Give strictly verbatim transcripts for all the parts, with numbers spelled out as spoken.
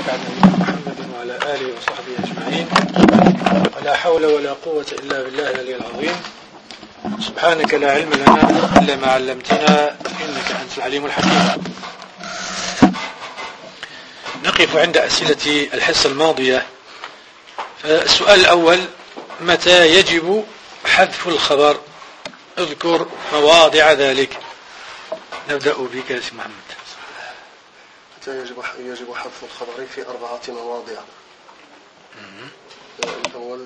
وبارك على نبينا محمد وعلى آله وصحبه أجمعين. ولا حول ولا قوة إلا بالله العلي العظيم. سبحانك لا علم لنا إلا ما علمتنا إنك أنت العليم الحكيم. نقف عند أسئلة الحصة الماضية. السؤال الأول: متى يجب حذف الخبر؟ اذكر مواضع ذلك. نبدأ بك يا سي محمد. متى يجب يجب حذف الخبر؟ في أربعة مواضع. الأول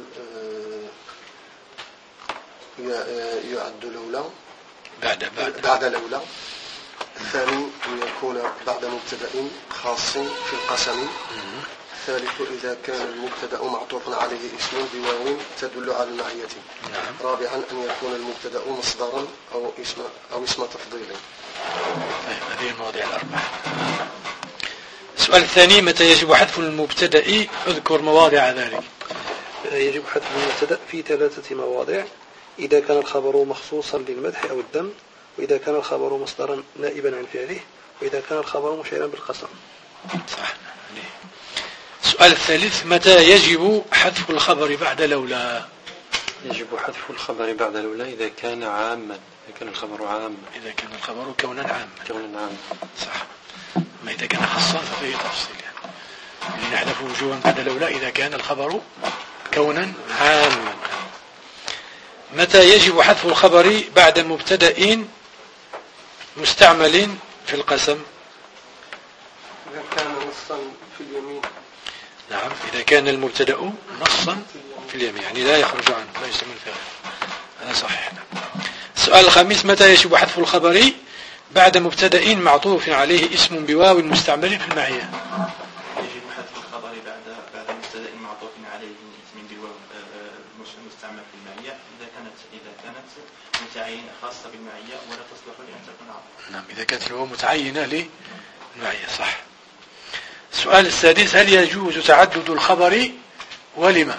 يعد لولا بعد بعد بعد لولا. الثاني أن يكون بعد مبتدأ خاص في القسم. الثالث إذا كان المبتدأ معطوف عليه اسم بواو تدل على المعية. نعم. رابعا أن يكون المبتدأ مصدرا أو اسم أو اسم تفضيل. طيب، هذه المواضيع الأربعة. السؤال الثاني: متى يجب حذف المبتدأ؟ اذكر مواضع ذلك. يجب حذف المبتدأ في ثلاثة مواضع: إذا كان الخبر مخصوصا للمدح أو الذم، وإذا كان الخبر مصدرا نائبا عن فعله، وإذا كان الخبر مشيرا بالقسم. صح. السؤال الثالث: متى يجب حذف الخبر بعد لولا؟ يجب حذف الخبر بعد لولا إذا كان عاما، إذا كان الخبر عاما، إذا كان الخبر كونا عاما. كونا عاما. صح. ما إذا كان خاصا ففيه تفصيل، يعني نحذف وجوبا بعد لولا إذا كان الخبر كونا عاما. متى يجب حذف الخبر بعد مبتدأ مستعمل في القسم؟ إذا كان نصا في اليمين. نعم، إذا كان المبتدأ نصا في اليمين، يعني لا يخرج عنه، لا يستعمل فيه. هذا صحيح. السؤال الخامس: متى يجب حذف الخبر بعد مبتدأ معطوف عليه اسم بواو مستعمل في المعية؟ يجب حذف الخبر بعد بعد مبتدأ معطوف عليه اسم بواو مستعمل في المعية إذا كانت إذا كانت متعينة خاصة بالمعية ولا تصلح لأن تكون عطفا. نعم، إذا كانت الواو متعينة للمعية. صح. السؤال السادس: هل يجوز تعدد الخبر ولما؟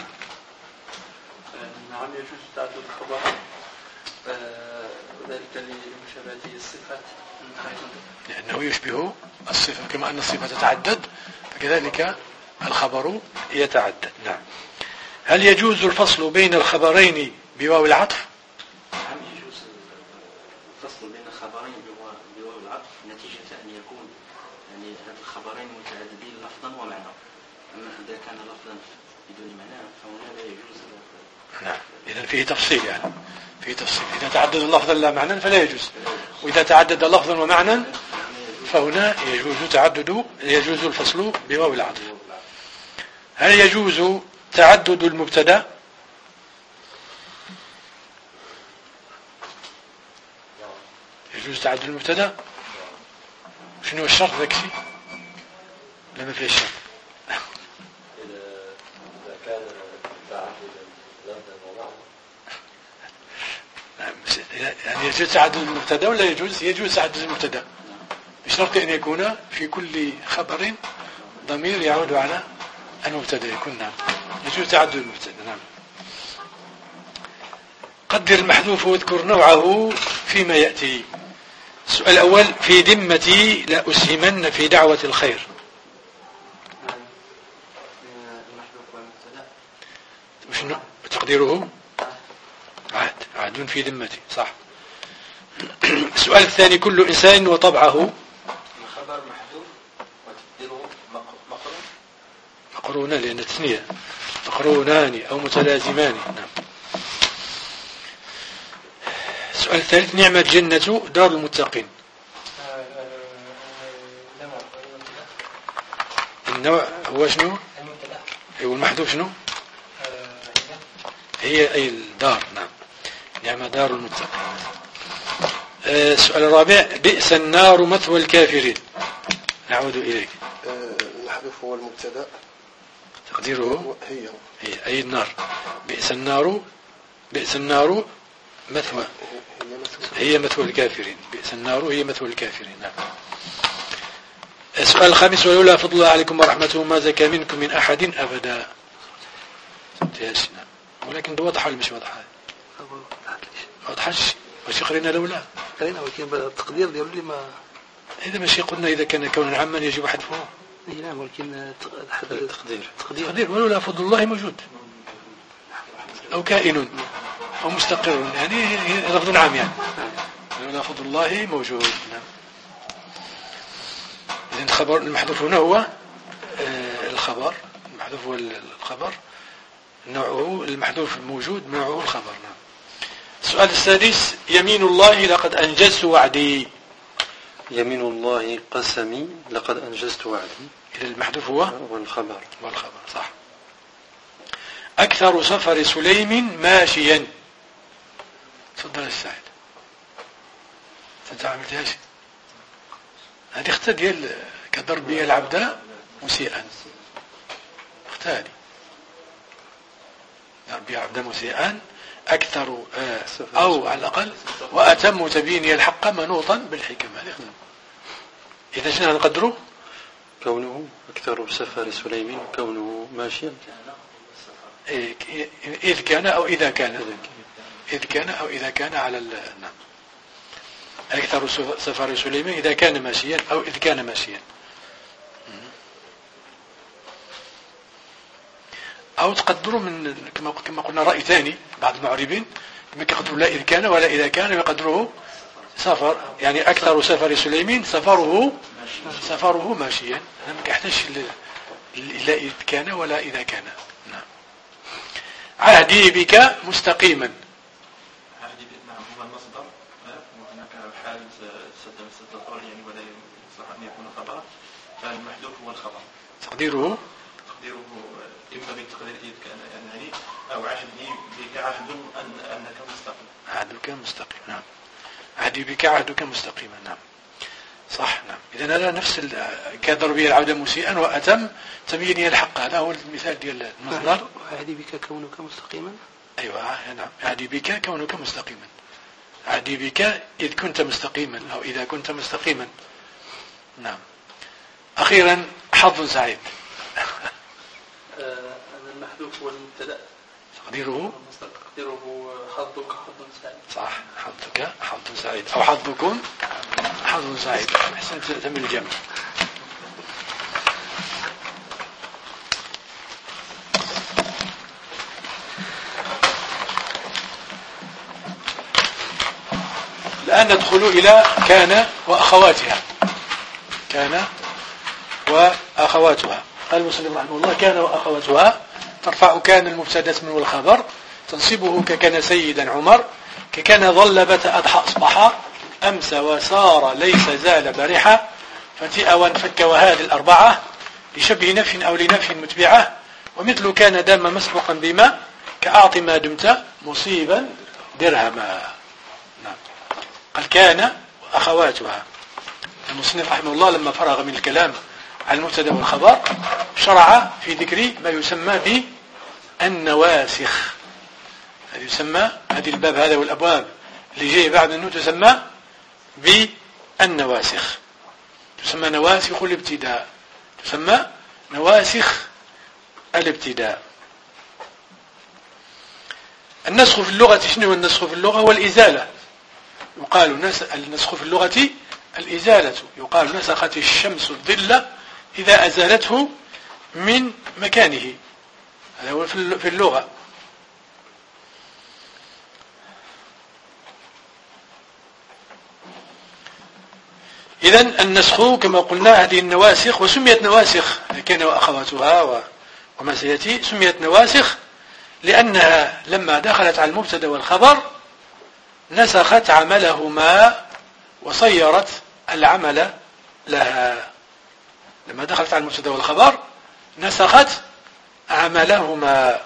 نعم، يجوز تعدد الخبر، وذلك لمشابهته الصفات، لأنه يشبه الصفة، كما أن الصفة تتعدد فكذلك الخبر يتعدد. نعم. هل يجوز الفصل بين الخبرين بواو العطف؟ نعم، يجوز الفصل بين الخبرين بواو العطف نتيجة أن يكون يعني هذا الخبرين متعددين لفظا ومعنى. أما إذا كان لفظا بدون معنى فهنا لا يجوز. نعم، إذا فيه تفصيل، يعني فيه تفصيل. إذا تعدد لفظا لا معنى فلا يجوز، وإذا تعدد لفظا ومعنى فهنا يجوز تعدد يجوز الفصل بواو العطف. هل يجوز تعدد المبتدأ؟ يجوز تعدد المبتدأ. شنو الشرط ذاك الشيء؟ لا، ما فيه شرط. إذا كان تعددا لفظا ومعنى. يعني يجوز تعدد المبتدأ ولا يجوز؟ يجوز تعدد المبتدأ بشرط أن يكون في كل خبر ضمير يعود على المبتدأ. يكون نعم يجوز تعدد المبتدأ. نعم. قدر المحذوف واذكر نوعه فيما يأتي. السؤال الأول: في ذمتي لا أسهمن في دعوة الخير. المحذوف والمبتدأ وشنو تقديره؟ عاد عاد في ذمتي. صح. السؤال الثاني: كل إنسان وطبعه. الخبر محذوف وتقديره مقرون. مقرونان لأن التثنية مقرونان أو متلازمان. نعم. السؤال الثالث: نعمة الجنة دار المتقين. النوع هو شنو؟ والمحذوف شنو؟ هي أي الدار. نعم، نعمة دار المتقين. السؤال الرابع: بئس النار مثوى الكافرين. نعود إليك. المحذوف هو المبتدأ تقديره هي هي أي النار. بئس النار بئس النار مثوى هي مثوى الكافرين. بئس النار هي مثوى الكافرين. نعم. السؤال الخامس: ولولا فضل الله عليكم ورحمته ما زكى منكم من أحد أبدا. ولكن ده واضحة ولا مش واضحة؟ ما واضحش. واش قرينا لولا؟ قرينا، ولكن التقدير ديالو اللي ما إذا ماشي قلنا إذا كان كونا عاما يجب حذفه. نعم ولكن التقدير تقدير ولولا فضل الله موجود أو كائن أو مستقر، يعني لفظ عام يعني ولولا فضل الله موجود. نعم. إذن الخبر المحذوف هنا هو الخبر، المحذوف هو الخبر، نوعه المحذوف موجود، نوعه الخبر. نعم. السؤال السادس: يمين الله لقد أنجزت وعدي. يمين الله قسمي لقد أنجزت وعدي. إذا المحذوف هو والخبر والخبر صح. أكثر سفر سليم ماشيا. تفضل السعيد. أنت عملتهاش هذه اختها ديال كضرب بها العبد مسيئا، اختها هذه ضرب بها العبد مسيئا أكثر آه أو على الأقل وأتم تبيني الحق منوطا بالحكم. هذه اختها. إذا شنو نقدره؟ كونه أكثر سفر سليم كونه ماشيا، إذ كان أو إذا كان، إذ كان أو إذا كان على نعم. أكثر سفر سليمان إذا كان ماشيا أو إذ كان ماشيا، أو تقدروا من كما كما قلنا رأي ثاني بعض المعربين ما يقدروا لا إذ كان ولا إذا كان، يقدروه سفر، يعني أكثر سفر سليمان سفره سفره ماشيا، ما يحتاج لا إذ كان ولا إذا كان. نعم. عهدي بك مستقيما. عهدي بك نعم هو المصدر، وهناك حال سد مسد الطول يعني ولا يصلح أن يكون خبرا، فالمحذوف هو الخبر. تقديره تقديره إما بالتقدير إذ كان يعني أو عهدي بك عهد أن أنك مستقيم. عهدك مستقيم. نعم. عهدي بك عهدك مستقيما. نعم صح. نعم. إذن هذا نفس كضربي العبد مسيئا وأتم تبيني الحق، هذا هو المثال ديال المصدر. عهدي بك كونك مستقيما. أيوة نعم. عهدي بك كونك مستقيما. عهدي بك إذ كنت مستقيما أو إذا كنت مستقيما. نعم. أخيرا حظ سعيد. المحذوف هو المبتدأ، تقديره تقديره حظك حظ سعيد. صح. حظك حظ سعيد أو حظكم حظ سعيد. أحسنت تم الجمع. الآن ندخل إلى كان وأخواتها. كان وأخواتها. قال المصنف رحمه الله: كان وأخواتها ترفع كان المبتدأ اسم والخبر، تنصبه ككان سيدا عمر، ككان ظل بت أضحى أصبح، أمسى وسار ليس زال برحة، فتئ وانفك وهذه الأربعة، لشبه نف أو لنف متبعة، ومثل كان دام مسبقا بما، كأعط ما دمت مصيبا درهما. نعم. قال كان وأخواتها. المصنف رحمه الله لما فرغ من الكلام عن المبتدا والخبر شرع في ذكر ما يسمى بالنواسخ. هذا يسمى هذه الباب هذا والأبواب اللي جاي بعد أنه تسمى بالنواسخ، تسمى نواسخ الابتداء، تسمى نواسخ الابتداء. النسخ في اللغة شنو هو النسخ في اللغة؟ هو الإزالة. يقال النسخ في اللغة الإزالة، يقال نسخت الشمس الظل إذا أزالته من مكانه، هذا هو في اللغة. إذن النسخ كما قلنا هذه النواسخ، وسميت نواسخ كان وأخواتها وما سيأتي، سميت نواسخ لأنها لما دخلت على المبتدا والخبر نسخت عملهما وصيرت العمل لها. لما دخلت على المبتدا والخبر نسخت عملهما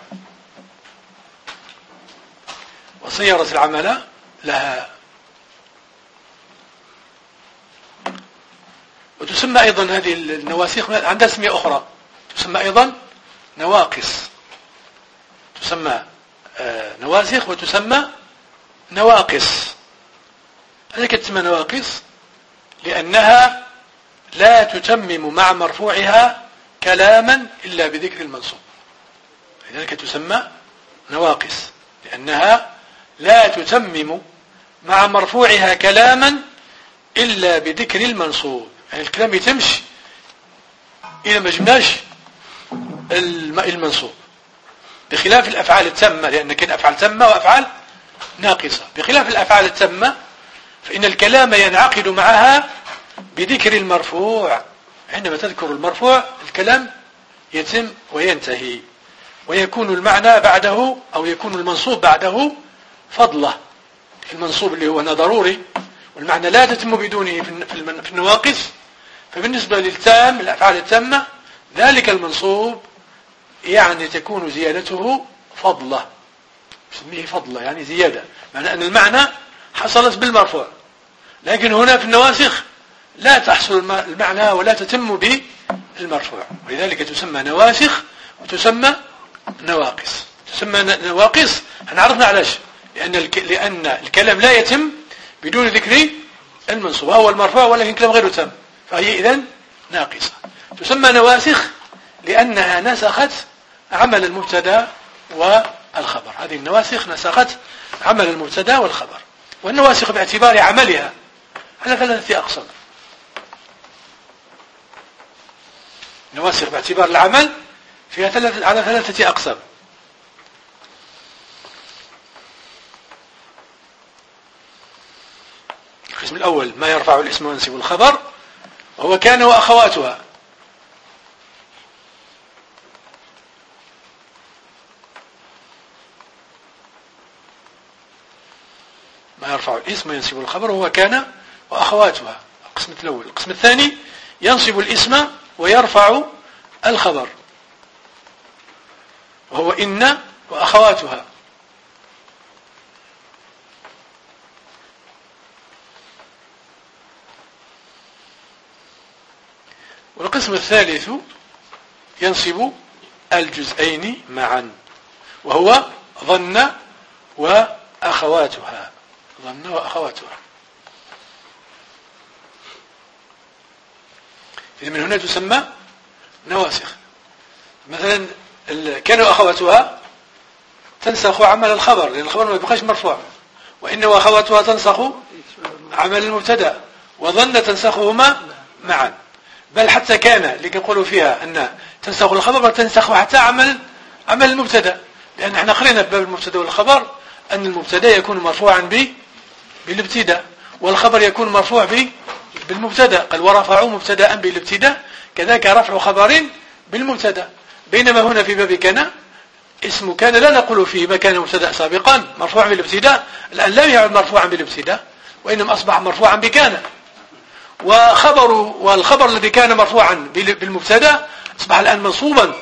وصيرت العمل لها. وتسمى أيضا هذه النواسخ عندها اسمية أخرى، تسمى أيضا نواقص. تسمى نواسخ وتسمى نواقص. هذه تسمى نواقص لأنها لا تتمم مع مرفوعها كلاما إلا بذكر المنصوب، لذلك تسمى نواقص لأنها لا تتمم مع مرفوعها كلاما إلا بذكر المنصوب. يعني الكلام يتمش إذا ما جبناش المنصوب، بخلاف الأفعال التامة، لأن كاين أفعال تامة وأفعال ناقصة. بخلاف الأفعال التامة فإن الكلام ينعقد معها بذكر المرفوع. عندما تذكر المرفوع الكلام يتم وينتهي، ويكون المعنى بعده أو يكون المنصوب بعده فضله. المنصوب اللي هو ضروري والمعنى لا تتم بدونه في النواقص، فبالنسبة للتام الأفعال التامة ذلك المنصوب يعني تكون زيادته فضله، نسميه فضله يعني زيادة، معنى أن المعنى حصلت بالمرفوع. لكن هنا في النواسخ لا تحصل المعنى ولا تتم بالمرفوع، ولذلك تسمى نواسخ وتسمى نواقص. تسمى نواقص احنا عرفنا علاش، لأن لأن الكلام لا يتم بدون ذكر المنصوب، هو المرفوع ولكن كلام غير تام، فهي إذن ناقصة. تسمى نواسخ لأنها نسخت عمل المبتدا والخبر. هذه النواسخ نسخت عمل المبتدا والخبر. والنواسخ باعتبار عملها على ثلاثة أقسام. نواسخ باعتبار العمل فيها ثلاثة على ثلاثة أقسام. القسم الأول ما يرفع الاسم وينصب الخبر، وهو كان وأخواتها. ما يرفع الاسم وينصب الخبر وهو كان وأخواتها، القسم الأول. القسم الثاني ينصب الاسم ويرفع الخبر، وهو إن وأخواتها. والقسم الثالث ينصب الجزئين معا، وهو ظن وأخواتها. ظن وأخواتها. إذا من هنا تسمى نواسخ. مثلا كان وأخواتها تنسخ عمل الخبر، لأن الخبر ما يبقاش مرفوع. وإن وأخواتها تنسخ عمل المبتدا، وظن تنسخهما معا. بل حتى كان اللي يقولوا فيها أن تنسخ الخبر وتنسخ حتى عمل عمل المبتدا، لأن احنا قرينا بباب المبتدا والخبر أن المبتدا يكون مرفوعا ب بالابتداء، والخبر يكون مرفوع ب بالمبتدا. قال ورفعوا مبتدا بالابتداء، كذلك رفع خبر بالمبتدا. بينما هنا في باب كان اسم كان لا نقول فيه ما كان مبتدا سابقا مرفوع بالابتداء، الآن لا يعد مرفوعا بالابتداء، وإنما أصبح مرفوعا بكان. وخبر والخبر الذي كان مرفوعا بالمبتدا أصبح الآن منصوبا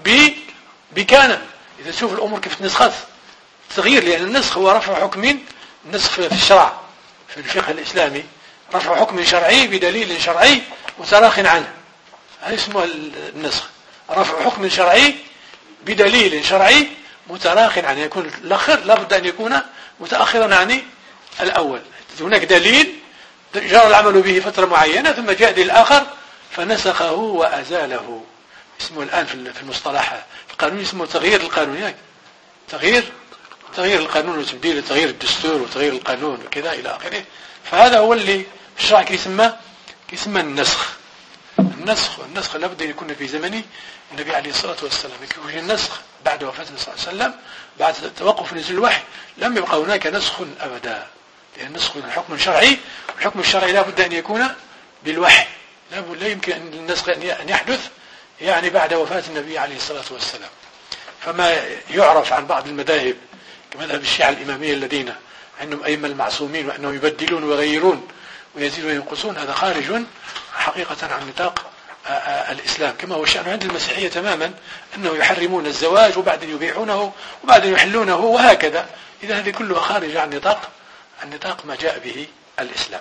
بكان. إذا تشوف الأمور كيف تنسخت تغيير، لأن النسخ هو رفع حكم، النسخ في الشرع في الفقه الإسلامي رفع حكم شرعي بدليل شرعي متراخ عنه، هذا اسمه النسخ. رفع حكم شرعي بدليل شرعي متراخ عنه، يكون الأخر لابد أن يكون متأخرا عن الأول. هناك دليل جرى العمل به فترة معينة ثم جاء دليل آخر فنسخه وأزاله. اسمه الآن في المصطلح في القانون اسمه تغيير القانون، تغيير تغيير القانون وتبديل تغيير الدستور وتغيير القانون وكذا إلى آخره. فهذا هو اللي في الشرع كيسمى كيسمى النسخ. النسخ والنسخ لابد أن يكون في زمن النبي عليه الصلاة والسلام. يكون النسخ بعد وفاة النبي صلى الله عليه وسلم بعد توقف نزول الوحي لم يبقى هناك نسخ أبدا، لأن النسخ حكم شرعي، والحكم الشرعي لابد أن يكون بالوحي، لا يمكن أن النسخ أن يحدث يعني بعد وفاة النبي عليه الصلاة والسلام. فما يعرف عن بعض المذاهب كمذهب الشيعة الإمامية الذين عندهم أئمة المعصومين وأنهم يبدلون ويغيرون ويزيدون وينقصون، هذا خارج حقيقة عن نطاق الإسلام، كما هو شأن عند المسيحية تماما، أنه يحرمون الزواج وبعدين يبيعونه وبعدين يحلونه وهكذا. إذا هذه كلها خارج عن نطاق عن نطاق ما جاء به الإسلام.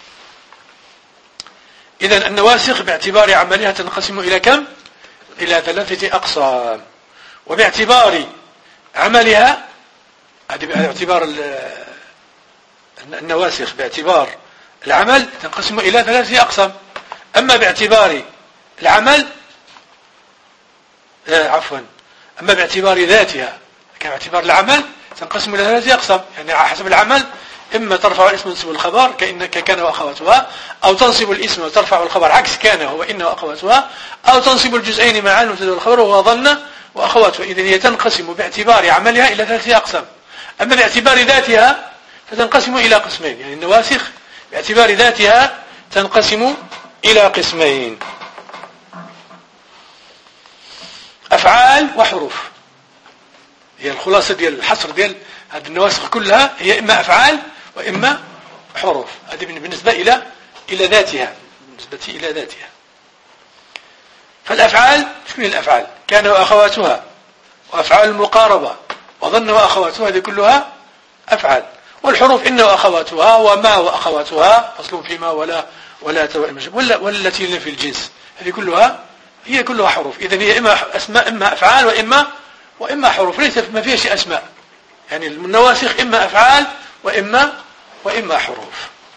إذن النواسخ باعتبار عملها تنقسم إلى كم؟ إلى ثلاثة أقسام. وباعتبار عملها، باعتبار النواسخ باعتبار العمل تنقسم إلى ثلاثة أقسام. أما باعتبار العمل آه عفوا أما باعتبار ذاتها كان باعتبار العمل تنقسم إلى ثلاثة أقسام، يعني على حسب العمل إما ترفع الاسم وتنصب الخبر كإنك كان وأخواتها، أو تنصب الاسم وترفع الخبر عكس كان هو إن وأخواتها، أو تنصب الجزئين معا المبتدا والخبر وهو ظن وأخواتها. إذن هي تنقسم باعتبار عملها إلى ثلاثة أقسام. أما باعتبار ذاتها فتنقسم إلى قسمين، يعني النواسخ باعتبار ذاتها تنقسم إلى قسمين: أفعال وحروف. هي الخلاصة ديال الحصر ديال هذه النواسخ كلها هي إما أفعال وإما حروف. هذه بالنسبة إلى إلى ذاتها، بالنسبة إلى ذاتها. فالأفعال شنو هي الأفعال؟ كان وأخواتها، وأفعال المقاربة، وظن وأخواتها، هذه كلها أفعال. والحروف إن وأخواتها، وما وأخواتها، فصل فيما ولا ولا ولا والتي في الجنس، هذه كلها هي كلها حروف. إذن هي إما أسماء إما أفعال وإما وإما حروف، ليس ما فيها شيء أسماء. يعني النواسخ إما أفعال وإما وإما حروف.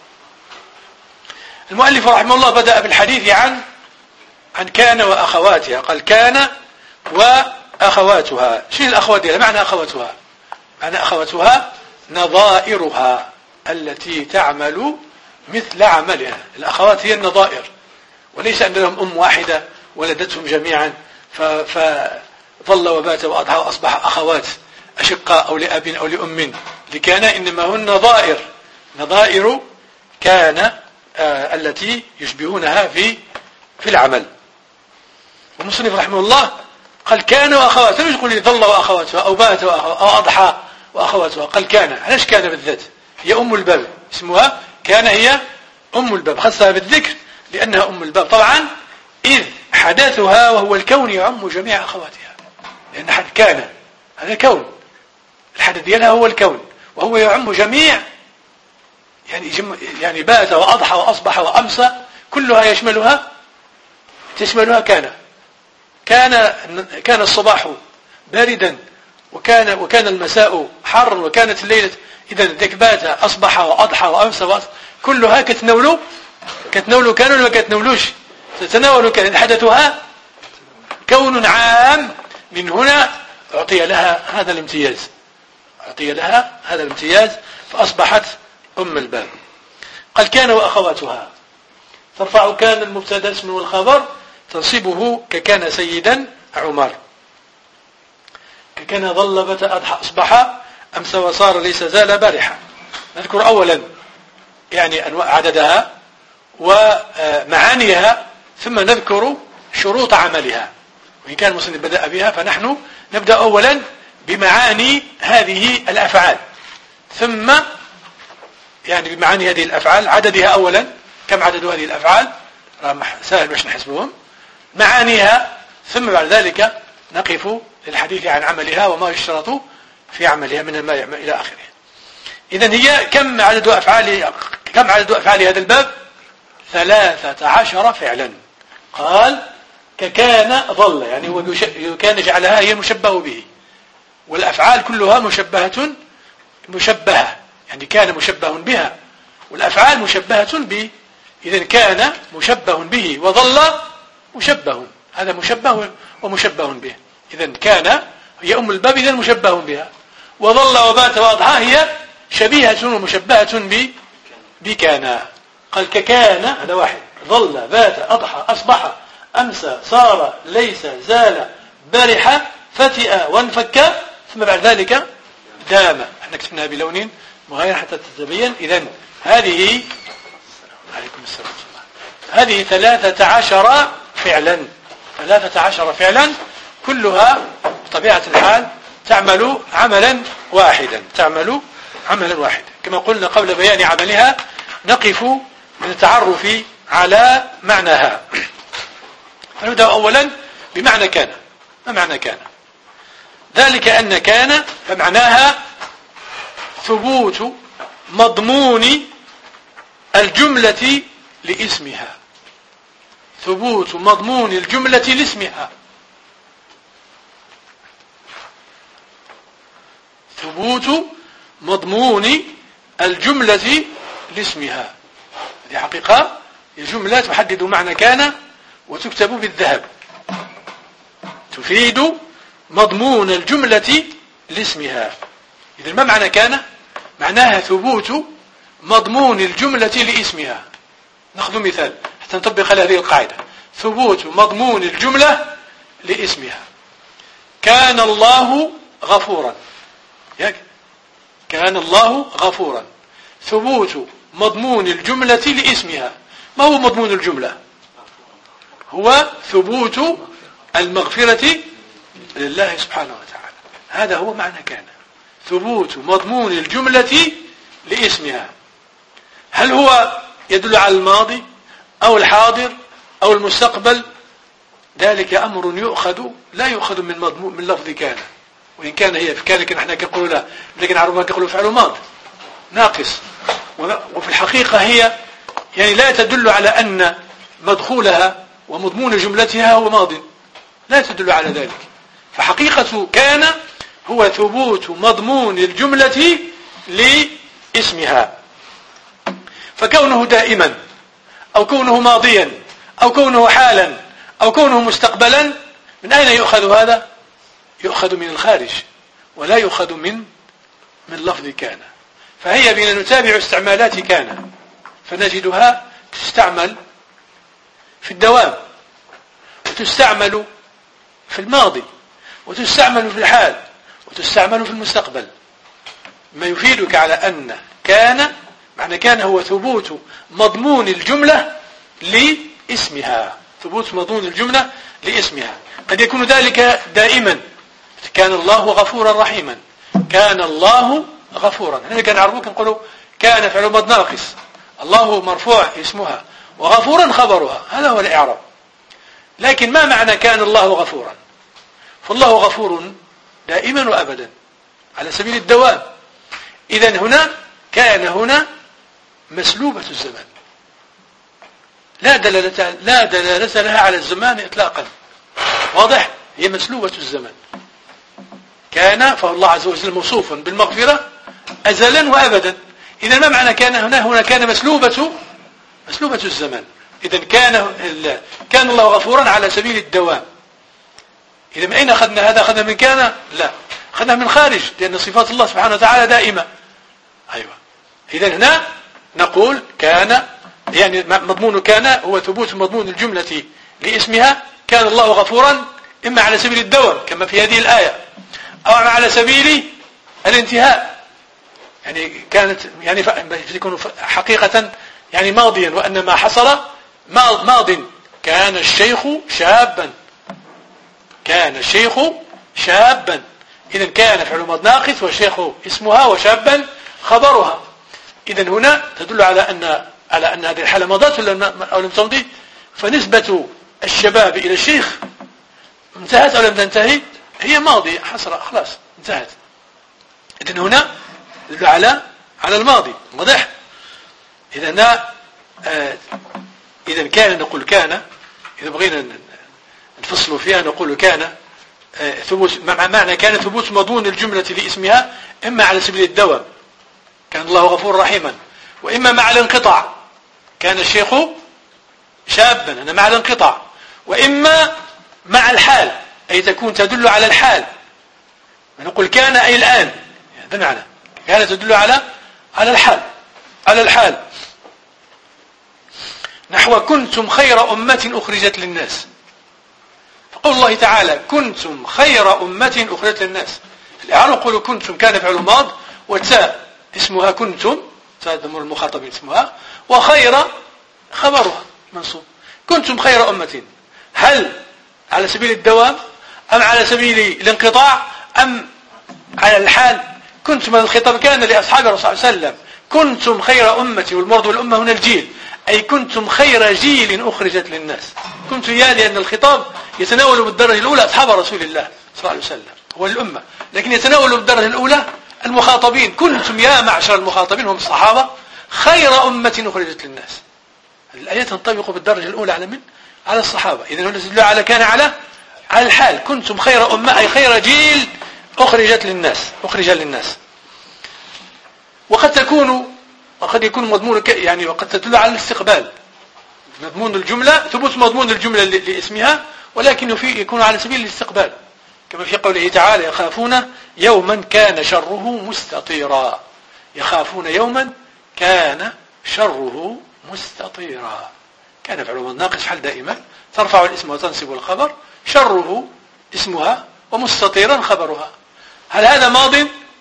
المؤلف رحمه الله بدأ بالحديث عن عن كان وأخواتها. قال كان وأخواتها. شنو الأخوات؟ ما معنى أخواتها؟ معنى أخواتها نظائرها التي تعمل مثل عملها. الأخوات هي النظائر، وليس أن لهم أم واحدة ولدتهم جميعا فظل وبات وأضحى وأصبح أخوات أشقاء أو لأب أو لأم. لكان إنما هن نظائر، نظائر كان آه التي يشبهونها في في العمل. والمصنف رحمه الله قال كان وأخواتها، مش يقول لي ظل وأخواتها أو بات وأخواتها أو أضحى وأخواتها. قال كان. علاش كان بالذات؟ هي أم الباب، اسمها كان، هي أم الباب، خصها بالذكر لأنها أم الباب. طبعا إذ حدثها وهو الكون يعم جميع أخواتها، لأن حد كان هذا كون، الحدث ديالها هو الكون وهو يعم جميع، يعني جم يعني بات وأضحى وأصبح وأمسى كلها يشملها تشملها كان. كان كان الصباح باردا وكان وكان المساء حارا وكانت الليلة. إذا ذاك بات أصبح وأضحى وأمسى وأصبح كلها كتناول كتناول كان ولا ما كتناولوش؟ تتناول كان. حدثها كون عام. من هنا أعطي لها هذا الامتياز، أعطي لها هذا الامتياز فأصبحت أم الباب. قال كان وأخواتها. ترفع كان المبتدا اسم والخبر، تنصبه ككان سيدا عمر، ككان ظل بت أضحى أصبح أمس وصار ليس زال بارحا. نذكر أولا يعني أنواع عددها ومعانيها، ثم نذكر شروط عملها. وإن كان المصنف بدأ بها فنحن نبدأ أولا بمعاني هذه الأفعال، ثم يعني بمعاني هذه الأفعال، عددها أولا، كم عدد هذه الأفعال، سهل باش نحسبهم، معانيها، ثم بعد ذلك نقف للحديث عن عملها وما يشترط في عملها من ما يعمل إلى آخره. إذن هي كم عدد أفعال كم عدد أفعال هذا الباب؟ ثلاثة عشر فعلا. قال ككان ظل، يعني هو كان جعلها هي المشبه به، والأفعال كلها مشبهة مشبهة، يعني كان مشبه بها والأفعال مشبهة به. إذن كان مشبه به وظل مشبه، هذا مشبه ومشبه به. إذن كان هي أم الباب، إذن مشبه بها، وظل وبات وأضحى هي شبيهة ومشبهة بكان. قال ككان، هذا واحد، ظل بات أضحى أصبح أمسى صار ليس زال برح فتئ وانفك، ثم بعد ذلك دام. احنا كتبناها بلون مغاير حتى تتبين. إذن هذه عليكم السلام هذه ثلاثة عشر فعلا، ثلاثة عشر فعلا كلها بطبيعة الحال تعمل عملا واحدا، تعمل عملا واحدا. كما قلنا قبل بيان عملها نقف من التعرف على معناها. فنبدأ أولا بمعنى كان. ما معنى كان؟ ذلك أن كان فمعناها ثبوت مضمون الجملة لاسمها، ثبوت مضمون الجملة لاسمها، ثبوت مضمون الجملة لاسمها. هذه حقيقة الجملة تحدد معنى كان وتكتب بالذهب، تفيد مضمون الجملة لاسمها. إذن ما معنى كان؟ معناها ثبوت مضمون الجملة لاسمها. نأخذ مثال حتى نطبق على هذه القاعدة. ثبوت مضمون الجملة لاسمها. كان الله غفورا. كان الله غفورا. ثبوت مضمون الجملة لاسمها. ما هو مضمون الجملة؟ هو ثبوت المغفرة لله سبحانه وتعالى. هذا هو معنى كان. ثبوت مضمون الجملة لاسمها. هل هو يدل على الماضي أو الحاضر أو المستقبل؟ ذلك أمر يؤخذ لا يؤخذ من مضمون من لفظ كان، وإن كان هي في كان لكن احنا كنقول لا، لكن عربنا كنقولوا فعل ماض ناقص، وفي الحقيقة هي يعني لا تدل على أن مدخولها ومضمون جملتها هو ماض، لا تدل على ذلك. فحقيقة كان هو ثبوت مضمون الجملة لاسمها. فكونه دائما أو كونه ماضيا أو كونه حالا أو كونه مستقبلا، من أين يؤخذ هذا؟ يؤخذ من الخارج ولا يؤخذ من من لفظ كان. فهي بنا نتابع استعمالات كان فنجدها تستعمل في الدوام، وتستعمل في الماضي، وتستعمل في الحال، وتستعمل في المستقبل، ما يفيدك على أن كان معنى كان هو ثبوت مضمون الجملة لاسمها. ثبوت مضمون الجملة لاسمها. قد يكون ذلك دائما. كان الله غفورا رحيما. كان الله غفورا. هذا كان عربوك نقولوا كان فعل ماض ناقص، الله مرفوع اسمها، وغفورا خبرها. هذا هو الإعراب. لكن ما معنى كان الله غفورا؟ فالله غفور دائما وأبدا على سبيل الدوام. إذن هنا كان هنا مسلوبة الزمان، لا دلالة لا دلالة لها على الزمان إطلاقا. واضح؟ هي مسلوبة الزمان. كان فالله عز وجل موصوف بالمغفرة أزلا وأبدا. إذا ما معنى كان هنا؟ هنا كان مسلوبة مسلوبة الزمان. إذا كان كان الله غفورا على سبيل الدوام. إذا من أين أخذنا هذا؟ أخذنا من كان؟ لا، أخذنا من خارج، لأن صفات الله سبحانه وتعالى دائمة. أيوة. إذا هنا نقول كان يعني مضمون كان هو ثبوت مضمون الجملة لاسمها. كان الله غفورا إما على سبيل الدوام كما في هذه الآية، أو على سبيل الانتهاء، يعني كانت يعني تكون حقيقة يعني ماضيا، وأن ما حصل ماض. كان الشيخ شابا. كان الشيخ شابا. إذن كان فعل ماض ناقص، والشيخ اسمها، وشابا خبرها. إذن هنا تدل على أن على أن هذه الحالة مضت أو لم تمضي. فنسبة الشباب إلى الشيخ انتهت أو لم تنتهي؟ هي ماضية حصر، خلاص انتهت. إذن هنا تدل على على الماضي. واضح؟ إذن آه إذن كان نقول كان، إذا بغينا نفصل فيها نقول كان آه ثبوت معنى كان ثبوت مضمون الجملة لاسمها، إما على سبيل الدوام كان الله غفور رحيما، وإما مع الانقطاع كان الشيخ شابا، أنا مع الانقطاع، وإما مع الحال أي تكون تدل على الحال. نقول كان أي الآن، هذا معنى كان تدل على على الحال على الحال نحو كنتم خير أمة أخرجت للناس. فقول الله تعالى كنتم خير أمة أخرجت للناس. الإعراب نقول كنتم كان فعل ماض، وتاء اسمها كنتم، تاء ضمير المخاطبين اسمها، وخير خبرها منصوب. كنتم خير أمة، هل على سبيل الدوام أم على سبيل الانقطاع أم على الحال؟ كنتم الخطاب كان لأصحاب الرسول صلى الله عليه وسلم كنتم خير أمة، والمرض والأمة هنا الجيل، أي كنتم خير جيل أخرجت للناس. كنتم يا لأن الخطاب يتناول بالدرجة الأولى أصحاب رسول الله صلى الله عليه وسلم هو الأمة، لكن يتناول بالدرجة الأولى المخاطبين. كنتم يا معشر المخاطبين هم الصحابة خير أمة أخرجت للناس. الآية تنطبق بالدرجة الأولى على من؟ على الصحابة. إذن هنا تدل على كان على على الحال. كنتم خير أمة أي خير جيل أخرجت للناس أخرج للناس. وقد تكون وقد يكون مضمون يعني وقد تدل على الاستقبال. مضمون الجملة ثبوت مضمون الجملة لاسمها، ولكن يكون على سبيل الاستقبال كما في قوله تعالى يخافون يوما كان شره مستطيرا. يخافون يوما كان شره مستطيرا. كان فعل ماض ناقص حال دائما ترفع الاسم وتنصب الخبر، شره اسمها ومستطيرا خبرها. هل هذا ماض؟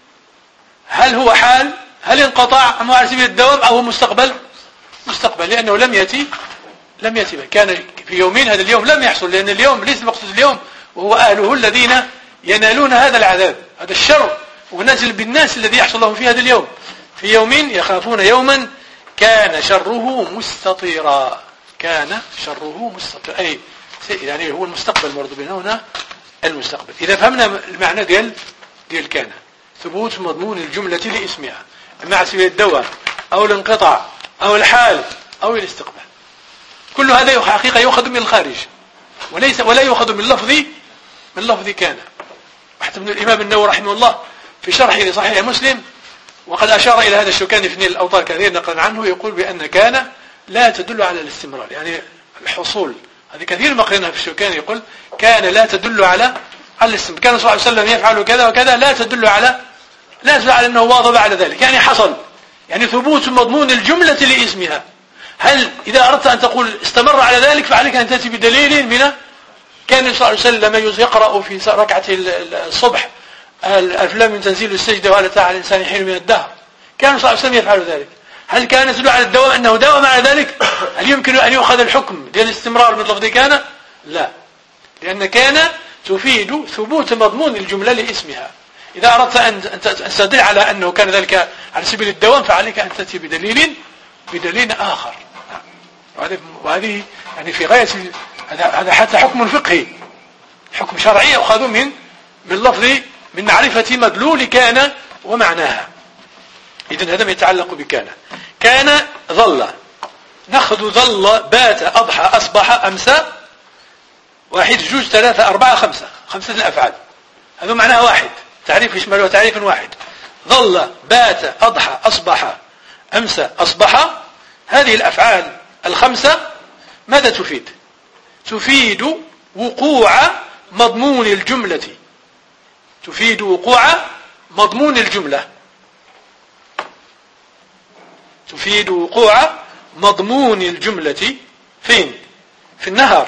هل هو حال؟ هل انقطع أم على سبيل الدوام أو هو مستقبل؟ مستقبل، لأنه لم يأتي لم يأتي كان في يومين، هذا اليوم لم يحصل، لأن اليوم ليس المقصود اليوم وهو أهله الذين ينالون هذا العذاب، هذا الشر ونزل بالناس الذي يحصل لهم في هذا اليوم. في يوم يخافون يوما كان شره مستطيرا. كان شره مستطيرا أي يعني هو المستقبل، مرضو بنا هنا المستقبل. إذا فهمنا المعنى ديال ديال كان ثبوت مضمون الجملة لاسمها مع سبيل الدوام أو الانقطاع أو الحال أو الاستقبال، كل هذا حقيقة يؤخذ من الخارج وليس ولا يؤخذ من لفظ من لفظ كان. وحتى ابن الإمام النووي رحمه الله في شرحه لصحيح مسلم وقد أشار إلى هذا الشوكاني في نيل الأوطار كثير نقلا عنه، يقول بأن كان لا تدل على الاستمرار، يعني الحصول. هذه كثير ما قرناها في الشوكاني، يقول كان لا تدل على على الاستمرار، كان صلى الله عليه وسلم يفعل كذا وكذا، لا تدل على لا تدل على أنه واظب على ذلك، يعني حصل، يعني ثبوت مضمون الجملة لاسمها. هل إذا أردت أن تقول استمر على ذلك فعليك أن تأتي بدليل من كان صلى الله عليه وسلم يقرأ في ركعة الصبح ألف لام تنزيل السجدة وهل أتى على الإنسان حين من الدهر، كان صلى الله عليه وسلم يفعل ذلك. هل كان يدل على الدوام أنه داوم على ذلك؟ هل يمكن أن يؤخذ الحكم ديال الاستمرار من لفظ كان؟ لا، لأن كان تفيد ثبوت مضمون الجملة لاسمها. إذا أردت أن تستدل على أنه كان ذلك على سبيل الدوام فعليك أن تأتي بدليل بدليل آخر. وهذه يعني في غاية هذا حتى حكم فقهي، حكم شرعي يأخذ من من لفظ من معرفة مدلول كان ومعناها. إذن هذا ما يتعلق بكان. كان ظل، نأخذ ظل بات أضحى أصبح أمسى، واحد جوج ثلاثة أربعة خمسة، خمسة الأفعال، هذا معناها واحد، تعريف يشمله تعريف واحد. ظل بات أضحى أصبح أمسى أصبح، هذه الأفعال الخمسة ماذا تفيد؟ تفيد وقوع مضمون الجملة، تفيد وقوع مضمون الجملة، تفيد وقوع مضمون الجملة فين؟ في النهار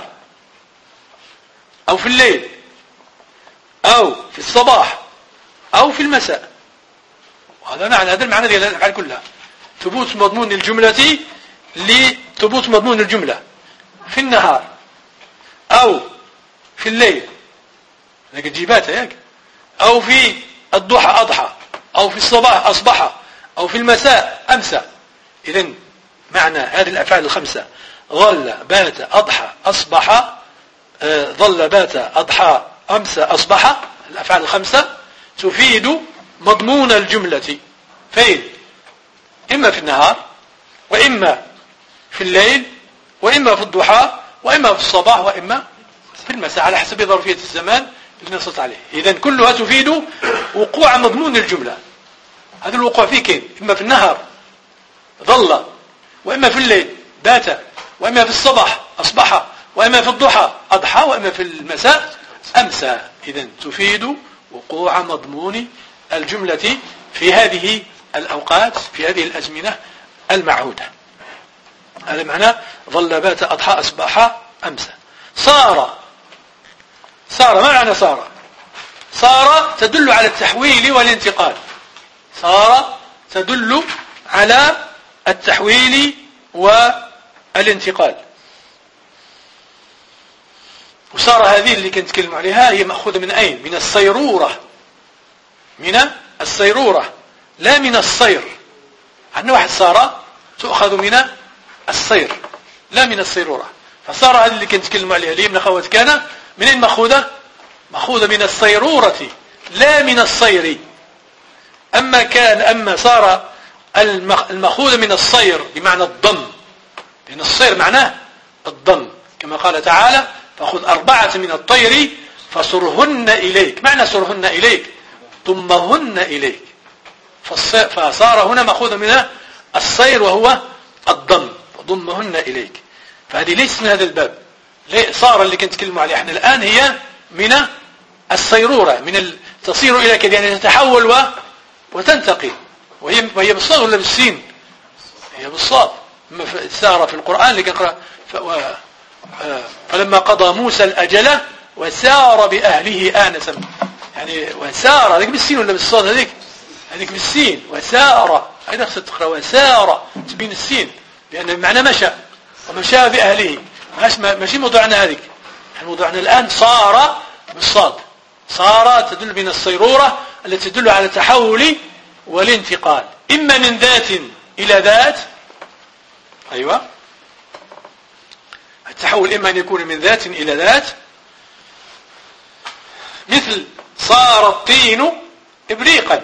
أو في الليل أو في الصباح أو في المساء. وهذا معنى هذا المعنى ديال الأفعال كلها، ثبوت مضمون الجملة لثبوت مضمون الجملة في النهار أو في الليل، لكن جيباتها ياك، أو في الضحى أضحى، أو في الصباح أصبح، أو في المساء أمسى. إذن معنى هذه الأفعال الخمسة ظل بات أضحى أصبح، آه ظل بات أضحى أمسى أصبح، الأفعال الخمسة تفيد مضمون الجملة فين؟ إما في النهار وإما في الليل وإما في الضحى وإما في الصباح وإما في المساء على حسب ظرفية الزمان اللي نصت عليه. إذن كلها تفيد وقوع مضمون الجملة. هذا الوقوع فيه كين، إما في النهار ظل، وإما في الليل بات، وإما في الصباح أصبح، وإما في الضحى أضحى، وإما في المساء أمسى. إذن تفيد وقوع مضمون الجملة في هذه الأوقات، في هذه الأزمنة المعهودة. هذا معنى ظل بات أضحى أصبح أمسى. صار، صار ما معنى صار؟ صار تدل على التحويل والانتقال، صار تدل على التحويل والانتقال. وصار هذه اللي كنت نتكلم عليها هي مأخوذة من أين؟ من الصيرورة، من الصيرورة لا من الصير. عندنا واحد صار تؤخذ من الصير لا من الصيرورة. فصار هذه اللي كنت نتكلم عليها اللي من أخوات كان منين مأخوذة؟ مأخوذة من الصيرورة لا من الصير. أما كان أما صار المأخوذة من الصير بمعنى الضم، لأن الصير معناه الضم، كما قال تعالى فخذ أربعة من الطير فصرهن إليك. معنى صرهن إليك ضمهن إليك. فصار هنا مأخوذة من الصير وهو الضم، ضمهن إليك. فهذه ليست من هذا الباب. صار اللي كنت نتكلم عليه احنا الآن هي من الصيرورة، من ال... تصير إلى كذا، يعني تتحول و... وتنتقل. وهي وهي بالصاد ولا بالسين؟ هي بالصاد. سار في القرآن اللي قرأ فلما قضى موسى الأجل وسار بأهله آنسا، يعني وسار هذيك بالسين ولا بالصاد؟ هذيك هذيك بالسين. وسار هذا خصك تقرأ وسار تبين السين لأن معنى مشى ومشى بأهله. ماشي موضوعنا هذيك، موضوعنا الآن صار بالصاد. صار تدل من الصيرورة التي تدل على التحول والانتقال إما من ذات إلى ذات. أيوة، التحول إما أن يكون من ذات إلى ذات، مثل صار الطين إبريقا.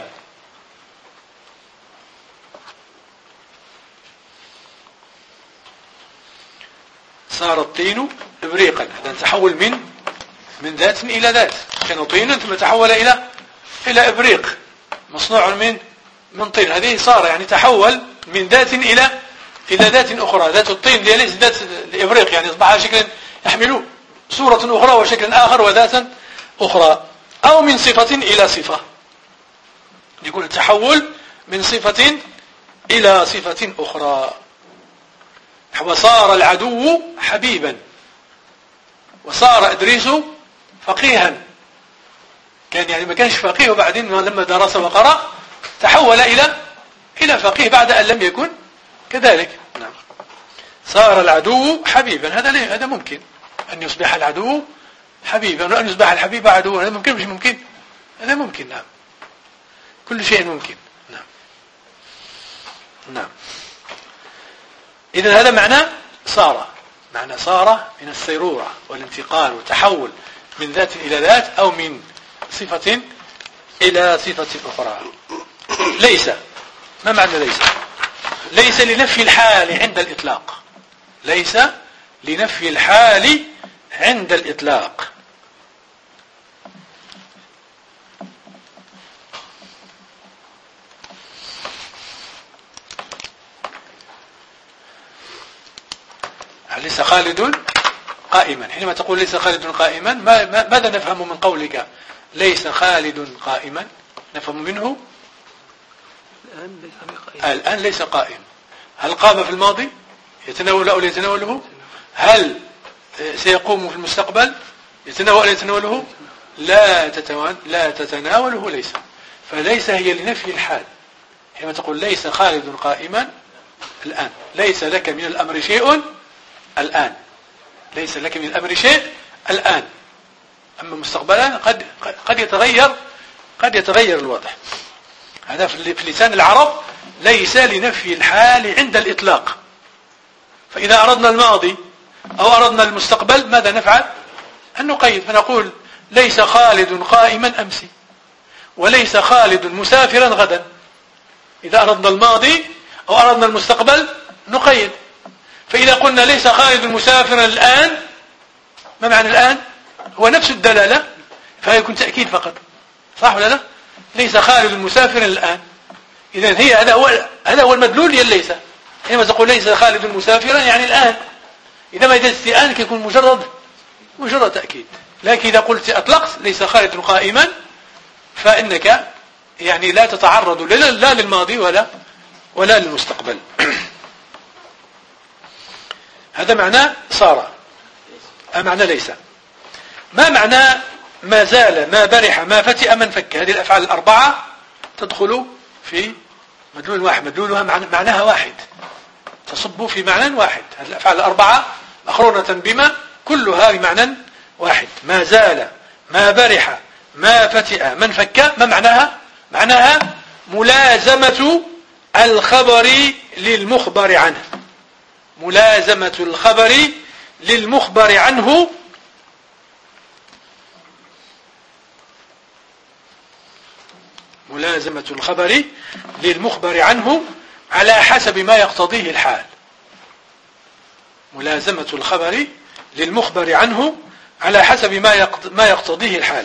صار الطين إبريقا، هذا تحول من من ذات إلى ذات. كان طين ثم تحول إلى إلى إبريق مصنوع من من طين. هذه صار يعني تحول من ذات إلى إلى ذات أخرى. ذات الطين دي ليست ذات الإبريق، يعني أصبح شكلا يحمل صورة أخرى وشكل آخر وذاتا أخرى. أو من صفة إلى صفة، يكون التحول من صفة إلى صفة أخرى. وصار العدو حبيبا، وصار إدريس فقيها. كان يعني ما كانش فقيه وبعدين لما درس وقرأ تحول إلى إلى فقيه بعد أن لم يكن كذلك. نعم. صار العدو حبيبا، هذا ليه؟ هذا ممكن أن يصبح العدو حبيبا وأن يصبح الحبيب عدوا. هذا ممكن مش ممكن؟ هذا ممكن. نعم، كل شيء ممكن. نعم نعم. إذن هذا معنى صار. معنى صار من السيرورة والانتقال والتحول من ذات إلى ذات أو من صفة إلى صفة أخرى. ليس، ما معنى ليس؟ ليس لنفي الحال عند الإطلاق. ليس لنفي الحال عند الإطلاق. ليس خالد قائما. حينما تقول ليس خالد قائما، ماذا نفهم من قولك ليس خالد قائما؟ نفهم منه الآن ليس قائم. هل قام في الماضي يتناول أو لا يتناوله؟ هل سيقوم في المستقبل يتناول أو يتناوله؟ لا تتناول لا تتناوله ليس. فليس هي لنفي الحال. حينما تقول ليس خالد قائما الآن، ليس لك من الأمر شيء الآن، ليس لك من الأمر شيء الآن. أما مستقبلا قد قد يتغير قد يتغير الوضع. هذا في لسان العرب ليس لنفي الحال عند الإطلاق. فإذا أردنا الماضي أو أردنا المستقبل ماذا نفعل؟ أن نقيد، فنقول ليس خالد قائما أمس، وليس خالد مسافرا غدا. إذا أردنا الماضي أو أردنا المستقبل نقيد. فإذا قلنا ليس خالد مسافرا الآن، ما معنى الآن؟ هو نفس الدلالة، فيكون تأكيد فقط. صح ولا لا؟ ليس خالد مسافرا الآن. إذن هي هذا هو هذا هو المدلول هي ليس. حينما تقول ليس خالد مسافرا يعني الآن. إذا ما جاءت الآن يكون مجرد مجرد تأكيد. لكن إذا قلت أطلقت ليس خالد قائما فإنك يعني لا تتعرض لا للماضي ولا ولا للمستقبل. هذا معنى صار. معنى ليس. ما معنى ما زال، ما برح، ما فتئ، من فك؟ هذه الأفعال الأربعة تدخل في مدلول واحد، مدلولها معناها واحد، تصب في معنى واحد. هذه الأفعال الأربعة مقرونة بما كلها بمعنى واحد. ما زال، ما برح، ما فتئ، من فك. ما معناها؟ معناها ملازمة الخبر للمخبر عنه. ملازمة الخبر للمخبر عنه ملازمة الخبر للمخبر عنه على حسب ما يقتضيه الحال. ملازمة الخبر للمخبر عنه على حسب ما يقتضيه الحال.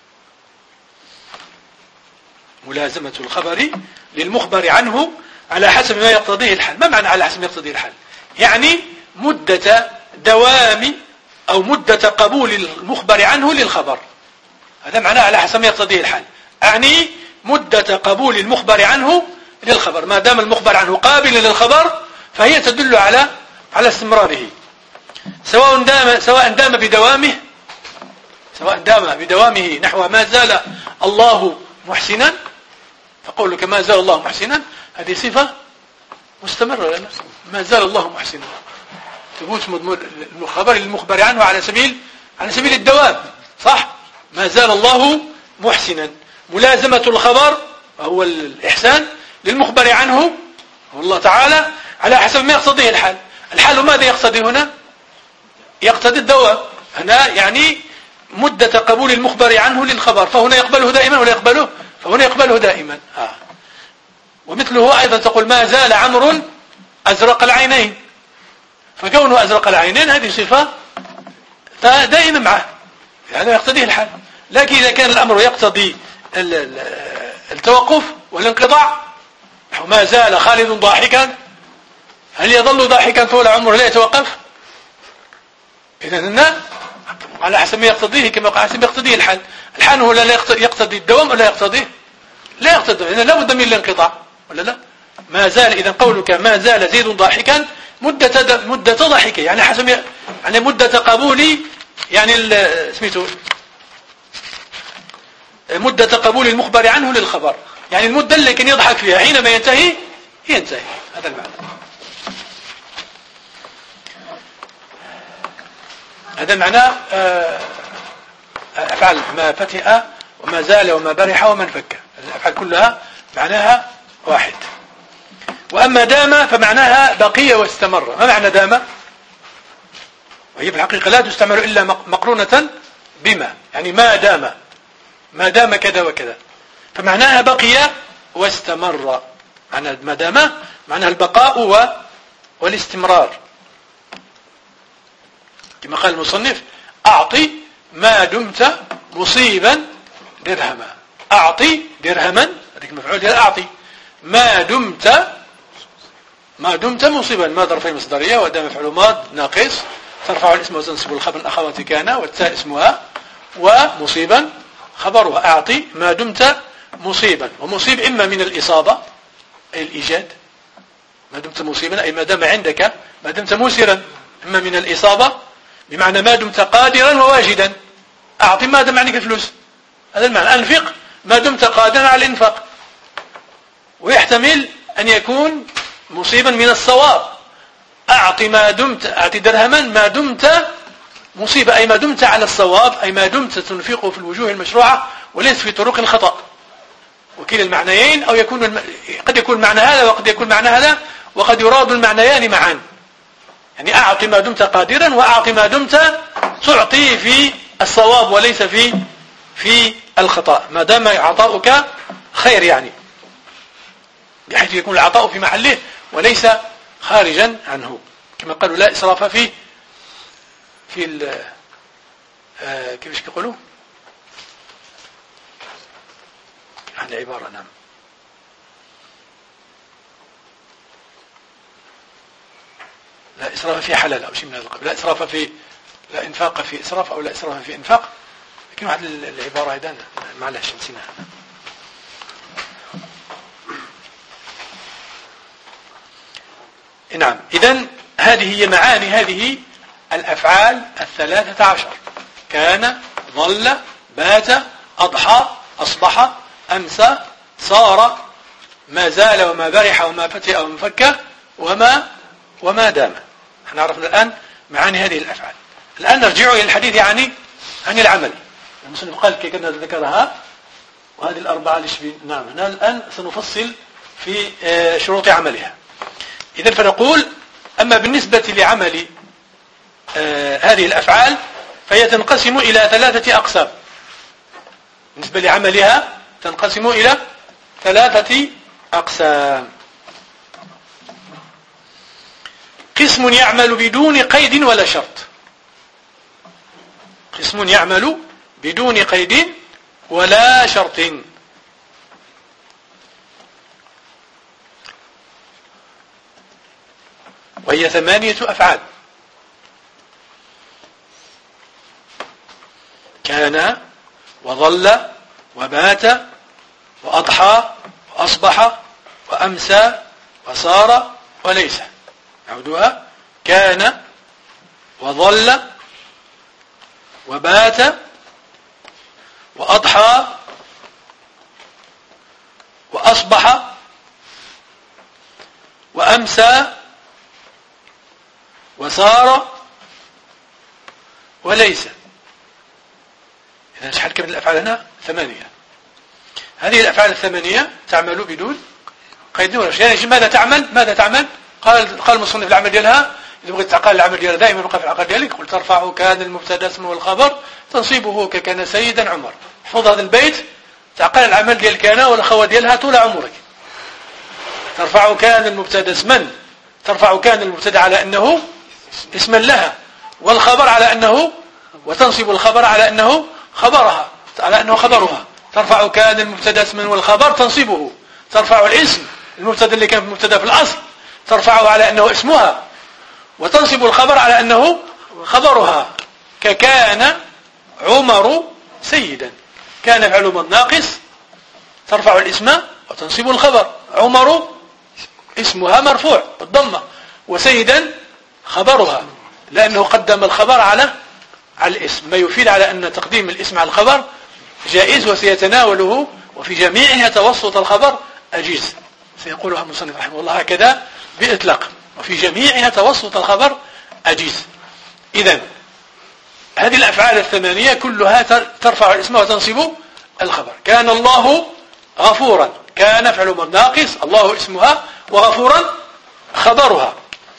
ملازمة الخبر للمخبر عنه على حسب ما يقتضيه الحال. ما معنى على حسب ما يقتضيه الحال؟ يعني مدة دوام أو مدة قبول المخبر عنه للخبر. هذا معناه على حسب ما يقتضيه الحال. أعني مدة قبول المخبر عنه للخبر. ما دام المخبر عنه قابل للخبر فهي تدل على على استمراره، سواء دام سواء دام بدوامه سواء دام بدوامه نحو ما زال الله محسنا، فقولك ما زال الله محسنا هذه صفة مستمرة لنا، ما زال الله محسنا، ثبوت الخبر المخبر عنه على سبيل على سبيل الدوام، صح؟ ما زال الله محسنا، ملازمة الخبر هو الإحسان للمخبر عنه والله تعالى على حسب ما يقتضيه الحال. الحال ماذا يقتضي هنا؟ يقتضي الدوام، هنا يعني مدة قبول المخبر عنه للخبر، فهنا يقبله دائما ولا يقبله؟ فهنا يقبله دائما. آه. ومثله أيضا تقول ما زال عمرو أزرق العينين، فكونه أزرق العينين هذه صفة دائما معه، هذا يقتضيه الحال. لكن إذا كان الأمر يقتضي التوقف والانقطاع، ما زال خالد ضاحكا، هل يظل ضاحكا طول عمره لا يتوقف؟ إذن على حسب ما يقتضيه، كما على حسب يقتضيه الحال. الحال هو لا يقتضي الدوام ولا يقتضيه لا يقتضي، إذن لا بد من الانقطاع ولا لا؟ ما زال، إذن قولك ما زال زيد ضاحكا مدة مدة ضحكه، يعني حسب يعني مدة قبول، يعني اسميته مدة قبول المخبر عنه للخبر، يعني المدة اللي كان يضحك فيها حينما ينتهي ينتهي، هذا المعنى. هذا معنى أفعال ما فتئ وما زال وما برح وما انفك، الأفعال كلها معناها واحد. وأما دام فمعناها بقي واستمر. ما معنى دام؟ وهي في الحقيقة لا تستعمل إلا مقرونة بما، يعني ما دام ما دام كذا وكذا، فمعناها بقي واستمر. معنى ما دام معناها البقاء والاستمرار، كما قال المصنف أعطي ما دمت مصيبا درهما، أعطي درهما، هذيك مفعول ديال أعطي، ما دمت ما دمت مصيبا، ما ظرفي مصدرية، ودام مفعول ماض ناقص ترفع الاسم وتنصب الخبر الأخوات كان، والتاء اسمها، ومصيبا خبرها. أعطي ما دمت مصيبا، ومصيب إما من الإصابة أي الإيجاد، ما دمت مصيبا أي ما دام عندك، ما دمت موسرا، إما من الإصابة بمعنى ما دمت قادرا وواجدا. أعطي ما دام عندك فلوس، هذا المعنى. أنفق ما دمت قادرا على الإنفاق، ويحتمل أن يكون مصيبا من الصواب. أعطي ما دمت أعطي درهما ما دمت مصيبة، أي ما دمت على الصواب، أي ما دمت تنفقه في الوجوه المشروعة وليس في طرق الخطأ. وكلا المعنيين، أو يكون الم... قد يكون معنى هذا وقد يكون معنى هذا، وقد يراد المعنيان معا. يعني أعطي ما دمت قادرا، وأعطي ما دمت تعطي في الصواب وليس في في الخطأ، ما دام عطاؤك خير، يعني بحيث يكون العطاء في محله وليس خارجا عنه، كما قالوا لا إسراف في في ال آه كيفاش يقولوا عن العبارة، نعم لا إسراف في حلال أو شيء من هذا القبيل، لا إسراف في لا إنفاق في إسراف، أو لا إسراف في إنفاق، لكن واحد العبارة هذا معلش نسيناها. نعم، إذن هذه هي معاني هذه الأفعال الثلاثة عشر: كان، ظل، بات، أضحى، أصبح، أمسى، صار، ما زال وما برح وما فتئ وما انفك وما وما دام. احنا عرفنا الآن معاني هذه الأفعال. الآن نرجع إلى الحديث يعني عن العمل. المصنف قال كي كنا ذكرها، وهذه الأربعة الاشبين. نعم، هنا الآن سنفصل في شروط عملها. إذن فنقول أما بالنسبة لعمل آه هذه الأفعال فهي تنقسم إلى ثلاثة أقسام. بالنسبة لعملها تنقسم إلى ثلاثة أقسام: قسم يعمل بدون قيد ولا شرط، قسم يعمل بدون قيد ولا شرط، وهي ثمانية أفعال: كان، وظل، وبات، وأضحى، وأصبح، وأمسى، وصار، وليس. نعودها. كان وظل وبات وأضحى وأصبح وأمسى وسار وليس. إذا شحال كم الأفعال هنا؟ ثمانية. هذه الأفعال الثمانية تعمل بدون قيد ولا شيء. يعني ماذا تعمل؟ ماذا تعمل؟ قال قال المصنف العمل ديالها، إذا بغيت تعقل العمل ديالها دائما يبقى في العقل ديالك. قل ترفع كان المبتدا اسمه والخبر تنصيبه ككان سيدا عمر. احفظ هذا البيت، تعقل العمل ديال كان والأخوات ديالها طول عمرك. ترفع كان المبتدا اسما، ترفع كان المبتدا على أنه اسما لها، والخبر على أنه، وتنصب الخبر على أنه خبرها، على أنه خبرها. ترفع كان المبتدا اسما والخبر تنصبه. ترفع الاسم المبتدا اللي كان في المبتدا في الأصل ترفعه على أنه اسمها، وتنصب الخبر على أنه خبرها. ككان عمر سيدا. كان فعل ماض ناقص ترفع الاسم وتنصب الخبر. عمر اسمها مرفوع بالضمة، وسيدا خبرها، لأنه قدم الخبر على على الاسم، ما يفيد على أن تقديم الاسم على الخبر جائز وسيتناوله، وفي جميعها توسط الخبر أجيز. سيقولها المصنف رحمه الله هكذا بإطلاق، وفي جميعها توسط الخبر أجيز. إذن هذه الأفعال الثمانية كلها ترفع الاسم وتنصب الخبر. كان الله غفورا، كان فعل ماض ناقص، الله اسمها، وغفورا خبرها.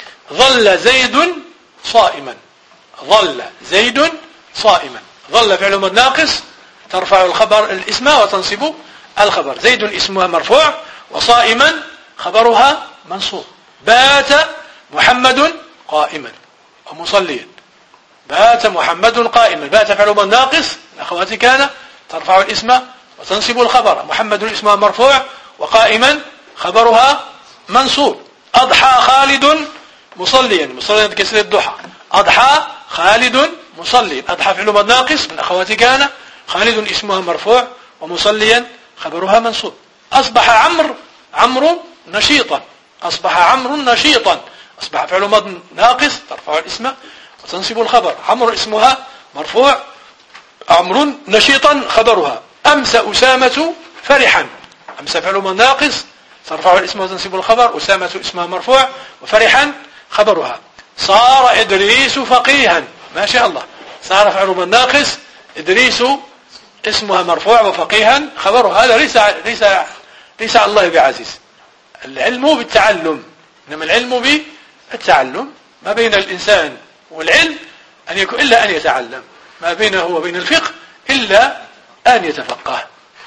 ظل زيد صائما، ظل زيد صائما. ظل فعل ماض ناقص ترفع الخبر الاسم وتنصب الخبر. زيد اسمها مرفوع، وصائما خبرها منصوب. بات محمد قائما ومصليا. بات محمد قائما. بات فعل ماض ناقص أخواتي كان ترفع الاسم وتنصب الخبر. محمد اسمها مرفوع، وقائما خبرها منصوب. أضحى خالد مصليا، مصليا بكسر الضحى. أضحى خالد مصليا. أضحى فعل ماض ناقص من أخواتي كان، خالد اسمها مرفوع، ومصليا خبرها منصوب. أصبح عمرو عمرو نشيطا. أصبح عمرو نشيطا. أصبح فعل ماض ناقص ترفع الاسم وتنصب الخبر. عمرو اسمها مرفوع، عمرو نشيطا خبرها. أمس أسامة فرحا. أمس فعل ماض ناقص ترفع الاسم وتنصب الخبر. أسامة اسمها مرفوع، وفرحا خبرها. صار إدريس فقيها. ما شاء الله. صار فعل ماض ناقص، إدريس اسمها مرفوع، وفقيها خبرها. هذا ليس ليس ليس على الله بعزيز. العلم بالتعلم، إنما العلم بالتعلم. ما بين الإنسان والعلم أن يكون إلا أن يتعلم، ما بينه وبين الفقه إلا أن يتفقه.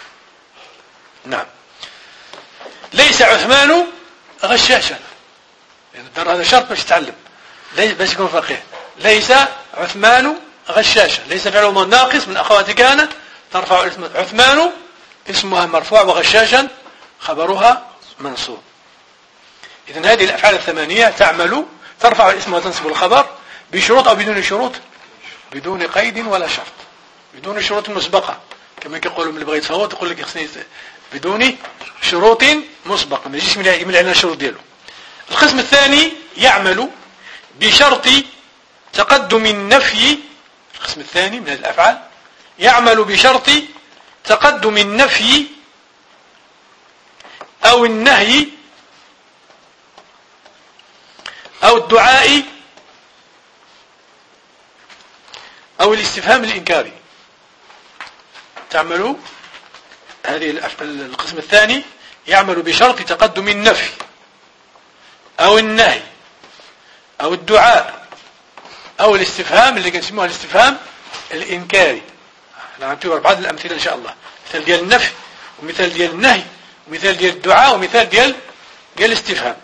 نعم. ليس عثمان غشاشا، يعني هذا شرط باش يتعلم، باش يكون فقيه. ليس عثمان غشاشا. ليس فعل ماض ناقص من أخوات كان ترفع الاسم. عثمان اسمها مرفوع، وغشاشا خبرها منصوب. إذن هذه الأفعال الثمانية تعمل ترفع الاسم وتنصب الخبر بشروط أو بدون شروط؟ بدون قيد ولا شرط، بدون شروط مسبقة، كما يقولوا من اللي بغى يتفاوض يقول لك خصني بدون شروط مسبقة، ما يجيش من عندنا الشروط ديالو. القسم الثاني يعمل بشرط تقدم النفي. القسم الثاني من هذه الأفعال يعمل بشرط تقدم النفي أو النهي أو الدعاء أو الاستفهام الإنكاري. تعمل هذه القسم الثاني يعمل بشرط تقدم النفي أو النهي أو الدعاء أو الاستفهام اللي كنسموها الاستفهام الإنكاري. نعطيو بعض الأمثلة إن شاء الله. مثال ديال النفي، ومثال ديال النهي، ومثال ديال الدعاء، ومثال ديال ديال الاستفهام.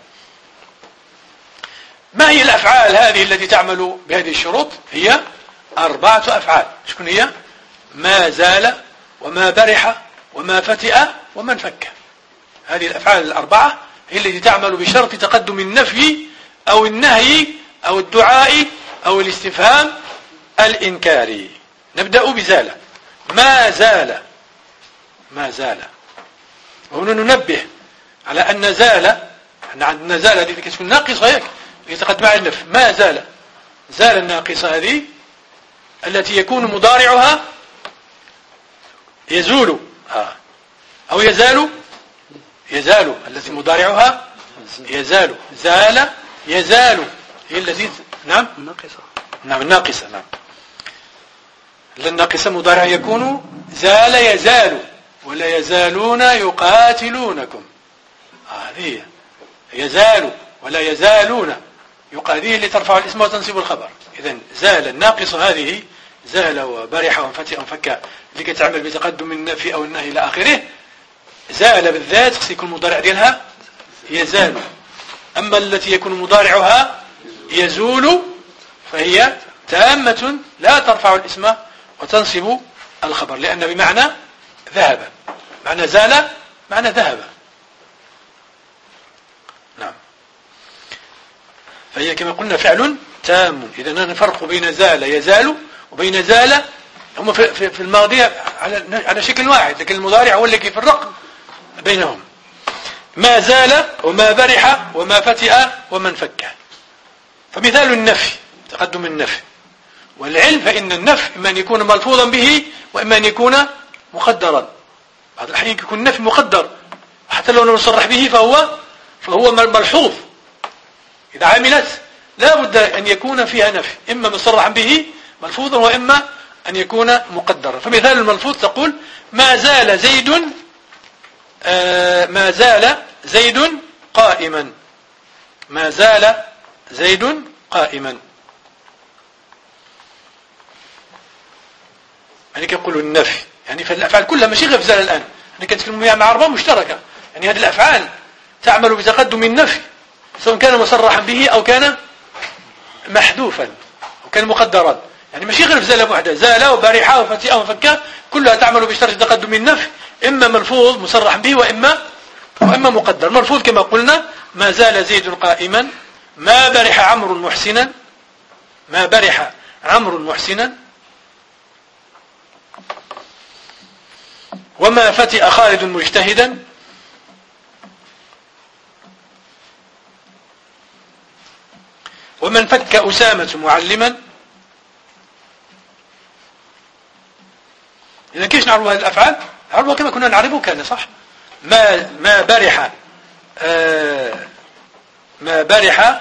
ما هي الأفعال هذه التي تعمل بهذه الشروط؟ هي أربعة أفعال. شكون هي؟ ما زال، وما برح، وما فتئ، ومن فك. هذه الأفعال الأربعة هي التي تعمل بشرط تقدم النفي أو النهي أو الدعاء أو الاستفهام الإنكاري. نبدأ بزال. ما زال، ما زال. وهنا ننبه على أن زال، احنا عندنا زال هذه كتكون ناقصة هيك، يتقدم على النفي. ما زال، زال الناقصة هذه التي يكون مضارعها يزول آه. أو يزال، يزال التي مضارعها يزال، زال يزال هي التي نعم الناقصة. نعم الناقصة. نعم الناقصة مضارع يكون زال يزال، ولا يزالون يقاتلونكم. هذه آه يزال ولا يزالون، هذه اللي ترفع الاسم وتنصب الخبر. إذن زال الناقصة هذه، زال وبرح وانفتح وانفك اللي كتعمل بتقدم النفي أو النهي إلى آخره، زال بالذات خص يكون المضارع ديالها يزال. أما التي يكون مضارعها يزول فهي تامة لا ترفع الاسم وتنصب الخبر، لأن بمعنى ذهب، معنى زال معنى ذهب. نعم فهي كما قلنا فعل تام. إذا نفرق بين زال يزال وبين زال، هم في, في الماضي على, على شكل واحد، لكن المضارع هو اللي يفرق بينهم. ما زال وما برح وما فتئ وما انفك. فمثال النفي تقدم النفي والعلم، فإن النفي إما أن يكون ملفوظا به وإما أن يكون مقدرا. بعض الأحيان يكون النفي مقدر حتى لو لم يصرح به فهو فهو ملحوظ. إذا عملت لا بد أن يكون فيها نفي، إما مصرحا به ملفوظا وإما أن يكون مقدرا. فمثال الملفوظ تقول ما زال زيد آه ما زال زيد قائما، ما زال زيد قائما. يعني كيقولوا النفي يعني فالأفعال كلها ماشي غير في زال الآن، يعني كنتكلموا مع عربة مشتركة، يعني هذه الأفعال تعمل بتقدم النفي سواء كان مصرحا به أو كان محذوفا أو كان مقدرا، يعني ماشي غير في زال وحده، زال وبرح وفتئ وفك كلها تعمل بشرط تقدم النفي، إما ملفوظ مصرحا به وإما وإما مقدر. ملفوظ كما قلنا ما زال زيد قائما، ما برح عمرو محسنا، ما برح عمرو محسنا، وما فتئ خالد مجتهدا، ومن فك أسامة معلما. إذا كيش نعرف هذه الأفعال؟ نعرفها كما كنا نعرفه كان صح. ما ما برح آه ما برح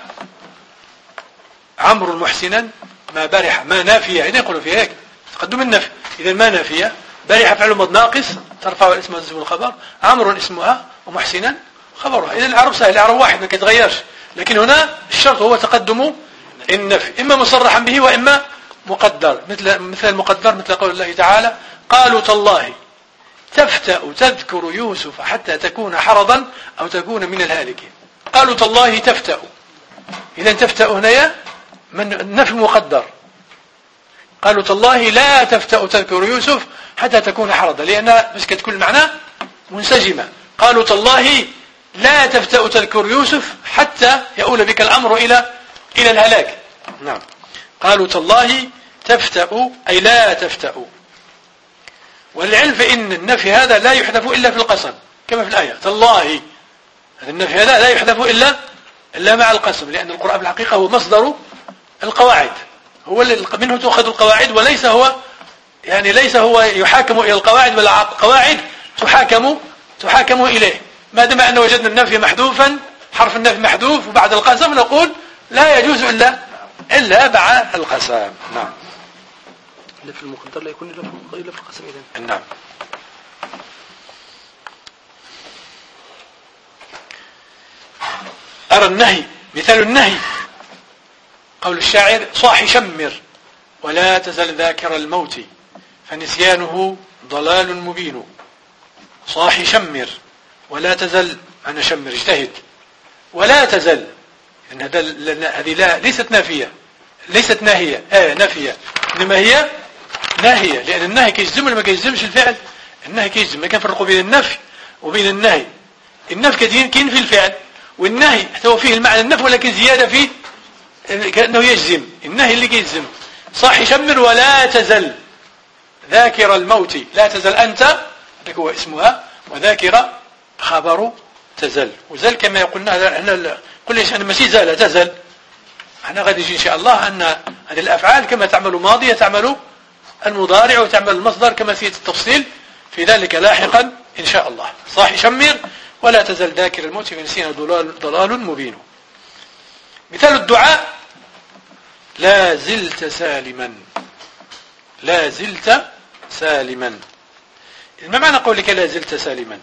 عمرو محسنا، ما برح ما نافية، إذا يقولوا فيها هيك تقدم النفي. إذا ما نافية، برح فعل ماض ناقص ترفع الاسم وتنصب الخبر، عمرو اسمها ومحسنا خبرها. إذا العرب سهل، العرب واحد ما كيتغيرش، لكن هنا الشرط هو تقدم النفي، إما مصرحا به وإما مقدر. مثل مثل المقدر مثل قول الله تعالى قالوا تالله تفتأ تذكر يوسف حتى تكون حرضا أو تكون من الهالكين. قالوا تالله تفتأ، إذا تفتأ هنا من النفي مقدر. قالوا تالله لا تفتأ تذكر يوسف حتى تكون حرضا، لأنها بس كتكون معنى منسجمة. قالوا تالله لا تفتأ تذكر يوسف حتى يؤول بك الأمر إلى إلى الهلاك. نعم قالوا تالله تفتأ أي لا تفتأ. والعلم فإن النفي هذا لا يحذف إلا في القسم كما في الآية تالله، هذا النفي هذا لا يحذف إلا إلا مع القسم، لأن القرآن في الحقيقة هو مصدر القواعد، هو منه تؤخذ القواعد، وليس هو يعني ليس هو يحاكم إلى القواعد، بل القواعد تحاكم تحاكم إليه. ما دام أن وجدنا النفي محذوفا، حرف النفي محذوف وبعد القسم نقول لا يجوز إلا إلا بعد القسم. نعم إلا في المقدر لا يكون إلا في القسم. إذن نعم أرى النهي، مثال النهي قول الشاعر صاح شمر ولا تزل ذاكر الموت فنسيانه ضلال مبين. صاح شمر ولا تزل، أنا شمر اجتهد، ولا تزل إن هذه لا ليست نافية ليست ناهية آه نافية، إنما هي ناهية، لأن النهي كيجزم ولا ما كيجزمش الفعل؟ النهي كيجزم. ما كنفرقوا بين النفي وبين النهي. النفي كاين في الفعل، والنهي حتى هو فيه المعنى النفي ولكن زيادة فيه كأنه يجزم. النهي اللي كيجزم صاح شمر ولا تزل ذاكر الموت، لا تزل أنت هذاك هو اسمها، وذاكر خبر تزل. وزل كما يقولنا هنا قل ليش أنا ماشي زال تزل، احنا غادي يجي ان شاء الله ان هذه الافعال كما تعمل ماضية تعمل المضارع وتعمل المصدر كما سيأتي التفصيل في ذلك لاحقا ان شاء الله. صاح شمر ولا تزل ذاكر الموت في نسينا ضلال, ضلال مبين. مثال الدعاء لا زلت سالما، لا زلت سالما. ما معنى قولك لا زلت سالما؟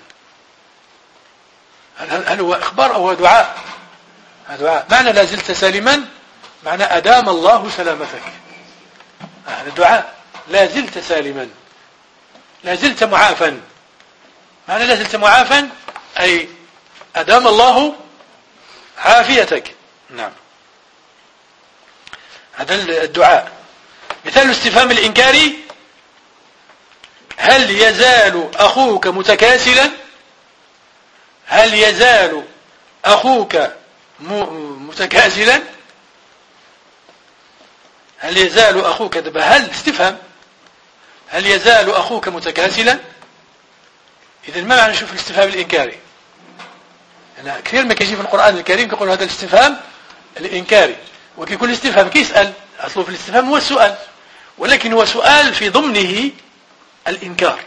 هل هو اخبار او هو دعاء؟ دعاء. معنى لا زلت سالما معنى ادام الله سلامتك. هذا دعاء. لا زلت سالما، لا زلت معافا. معنى لا زلت معافا اي ادام الله عافيتك. نعم، هذا الدعاء. مثال الاستفهام الإنكاري هل يزال أخوك متكاسلا؟ هل يزال أخوك متكاسلا؟ هل يزال أخوك دبا هل استفهام هل يزال أخوك متكاسلا؟ إذن ما معنى نشوف الاستفهام الإنكاري؟ أنا كثير ما كيجي في القرآن الكريم يقول هذا الاستفهام الإنكاري، وكيكون الاستفهام كيسأل أصله في الاستفهام هو السؤال، ولكن هو سؤال في ضمنه الإنكار.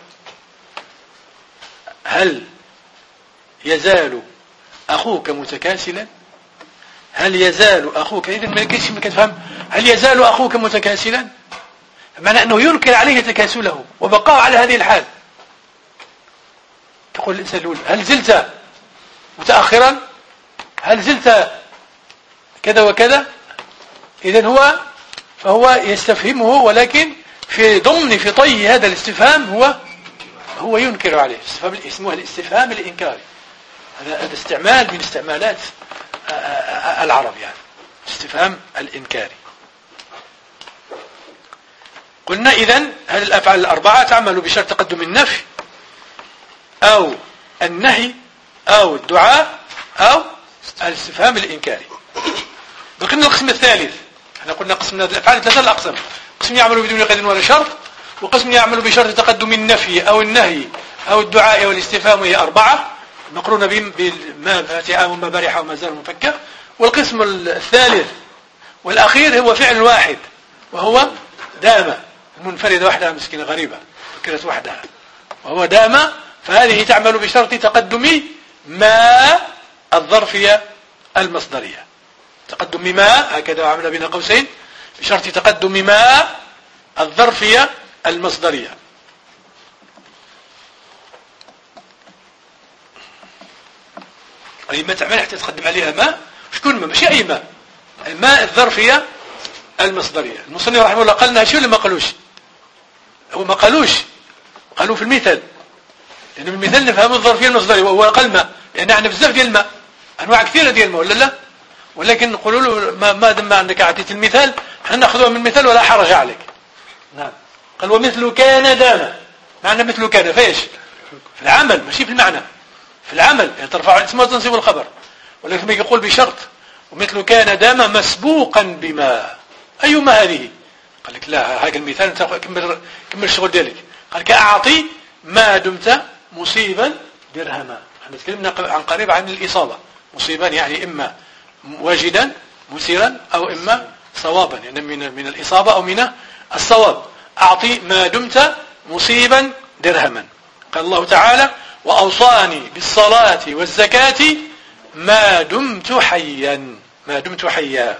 هل يزال أخوك متكاسلا؟ هل يزال أخوك إذن ما كيش ما كتفهم هل يزال أخوك متكاسلا معنى أنه ينكر عليه تكاسله وبقاء على هذه الحال. تقول الإنسان الأول هل زلت متأخرا؟ هل زلت كذا وكذا؟ إذن هو فهو يستفهمه، ولكن في ضمن في طي هذا الاستفهام هو هو ينكر عليه. استفهام اسمه الاستفهام الإنكاري. هذا استعمال من استعمالات العرب، يعني استفهام الإنكاري. قلنا إذن هذه الأفعال الأربعة تعمل بشرط تقدم النفي أو النهي أو الدعاء أو الاستفهام الإنكاري. بقينا القسم الثالث. احنا قلنا قسمنا الأفعال ثلاثة الأقسام: قسم يعمل بدون قيد ولا شرط، وقسم يعمل بشرط تقدم النفي أو النهي أو الدعاء والاستفهام، وهي أربعة مقرونة بما فاتحة وما بارحة وما زال مفكة. والقسم الثالث والأخير هو فعل واحد وهو دام، منفردة وحدها مسكينة غريبة فكرة وحدها، وهو دام. فهذه تعمل بشرط تقدم ما الظرفية المصدرية. تقدم ما هكذا عمل بين قوسين بشرط تقدم ما الظرفية المصدرية. أي ما تعمل حتى تقدم عليها ما، شكون ما؟ ماشي أي ما، الماء الظرفية المصدرية. المصنف رحمه الله قال لنا شو اللي ما قالوش؟ هو ما قالوش، قالوا في المثال، لأن يعني المثال نفهم الظرفية المصدرية وهو قال ما، لأن عندنا بزاف ديال الماء، أنواع كثيرة ديال الماء ولا لا؟ ولكن نقولوا له ما, ما دام عندك أعطيت المثال حنا نأخذها من المثال ولا حرج عليك. نعم. قال ومثل كان دام، معنى مثل كان فايش؟ في العمل ماشي في المعنى، في العمل يعني ترفع الاسم وتنصب الخبر. ولكن يقول بشرط ومثل كان دام مسبوقا بما، أيما هذه؟ قال لك لا، هذا المثال انت كمل كمل الشغل ديالك. قال كأعطي ما دمت مصيبا درهما. احنا تكلمنا عن قريب عن الإصابة. مصيبا يعني إما واجدا مسيرا أو إما صوابا، يعني من من الإصابة أو من الصواب. أعطي ما دمت مصيبا درهما. قال الله تعالى وأوصاني بالصلاة والزكاة ما دمت حيا، ما دمت حيا.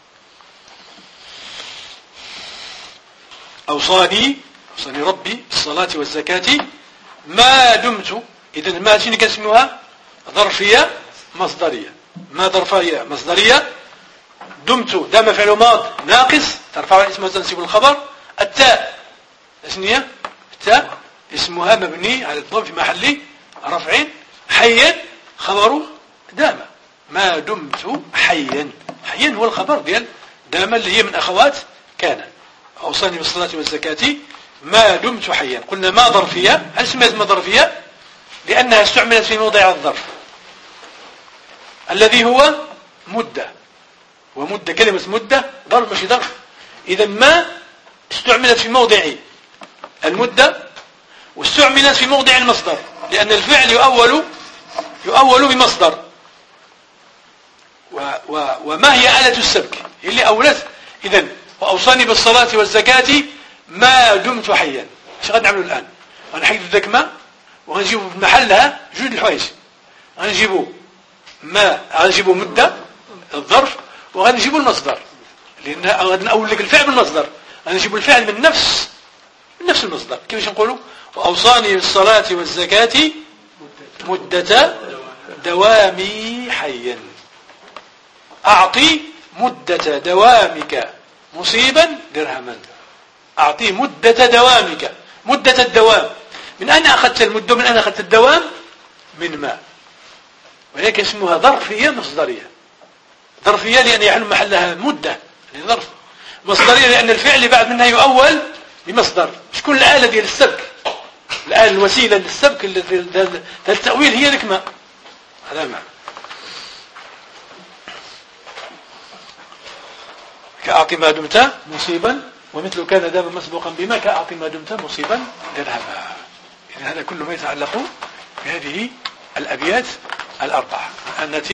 أوصاني أوصاني ربي بالصلاة والزكاة ما دمت. إذن ما شنو كنسموها؟ ظرفية مصدرية. ما ظرفية مصدرية. دمت دام فعل ماض ناقص ترفع الاسم وتنصب الخبر. التاء اسمية التاء اسمها مبني على الضم في محل رفع. حيا خبر دام، ما دمت حيا. حيا هو الخبر ديال دام اللي هي من أخوات كان. أوصاني بالصلاة والزكاة ما دمت حيا. قلنا ما ظرفية. هل سميت ما ظرفية؟ لأنها استعملت في موضع الظرف الذي هو مدة، ومدة كلمة مدة ظرف مش ظرف. إذا ما استعملت في موضع المدة واستعملت في موضع المصدر، لأن الفعل يؤول يؤول بمصدر. و و وما هي آلة السبك؟ اللي أولت. إذن وأوصاني بالصلاة والزكاة ما دمت حيا. ايش غادي نعملوا الآن؟ غنحيدوا ذاك ما وغنجيبوا بمحلها جوج الحوايج. غنجيبوا ما غنجيبوا مدة الظرف وغنجيبوا المصدر، لأن غادي نأول لك الفعل بالمصدر. غنجيبوا الفعل من نفس من نفس المصدر. كيفاش نقولوا؟ وأوصاني بالصلاة والزكاة مدة دوامي حيا. أعطي مدة دوامك مصيبا درهما. أعطي مدة دوامك. مدة الدوام من أين أخذت المدة؟ من أين أخذت الدوام؟ من ما. وهيك اسمها ظرفية مصدرية. ظرفية لأن يحل محلها مدة، يعني ظرف. مصدرية لأن الفعل اللي بعد منها يؤول بمصدر. شكون الآلة ديال السبك؟ الآلة الوسيلة للسبك التأويل هي ذيك ما. هذا معنى. كأعطي ما دمت مصيبا، ومثل كان دابا مسبوقا بما كأعطي ما دمت مصيبا درهما. إذن هذا كله ما يتعلق بهذه الأبيات الأربعة. التي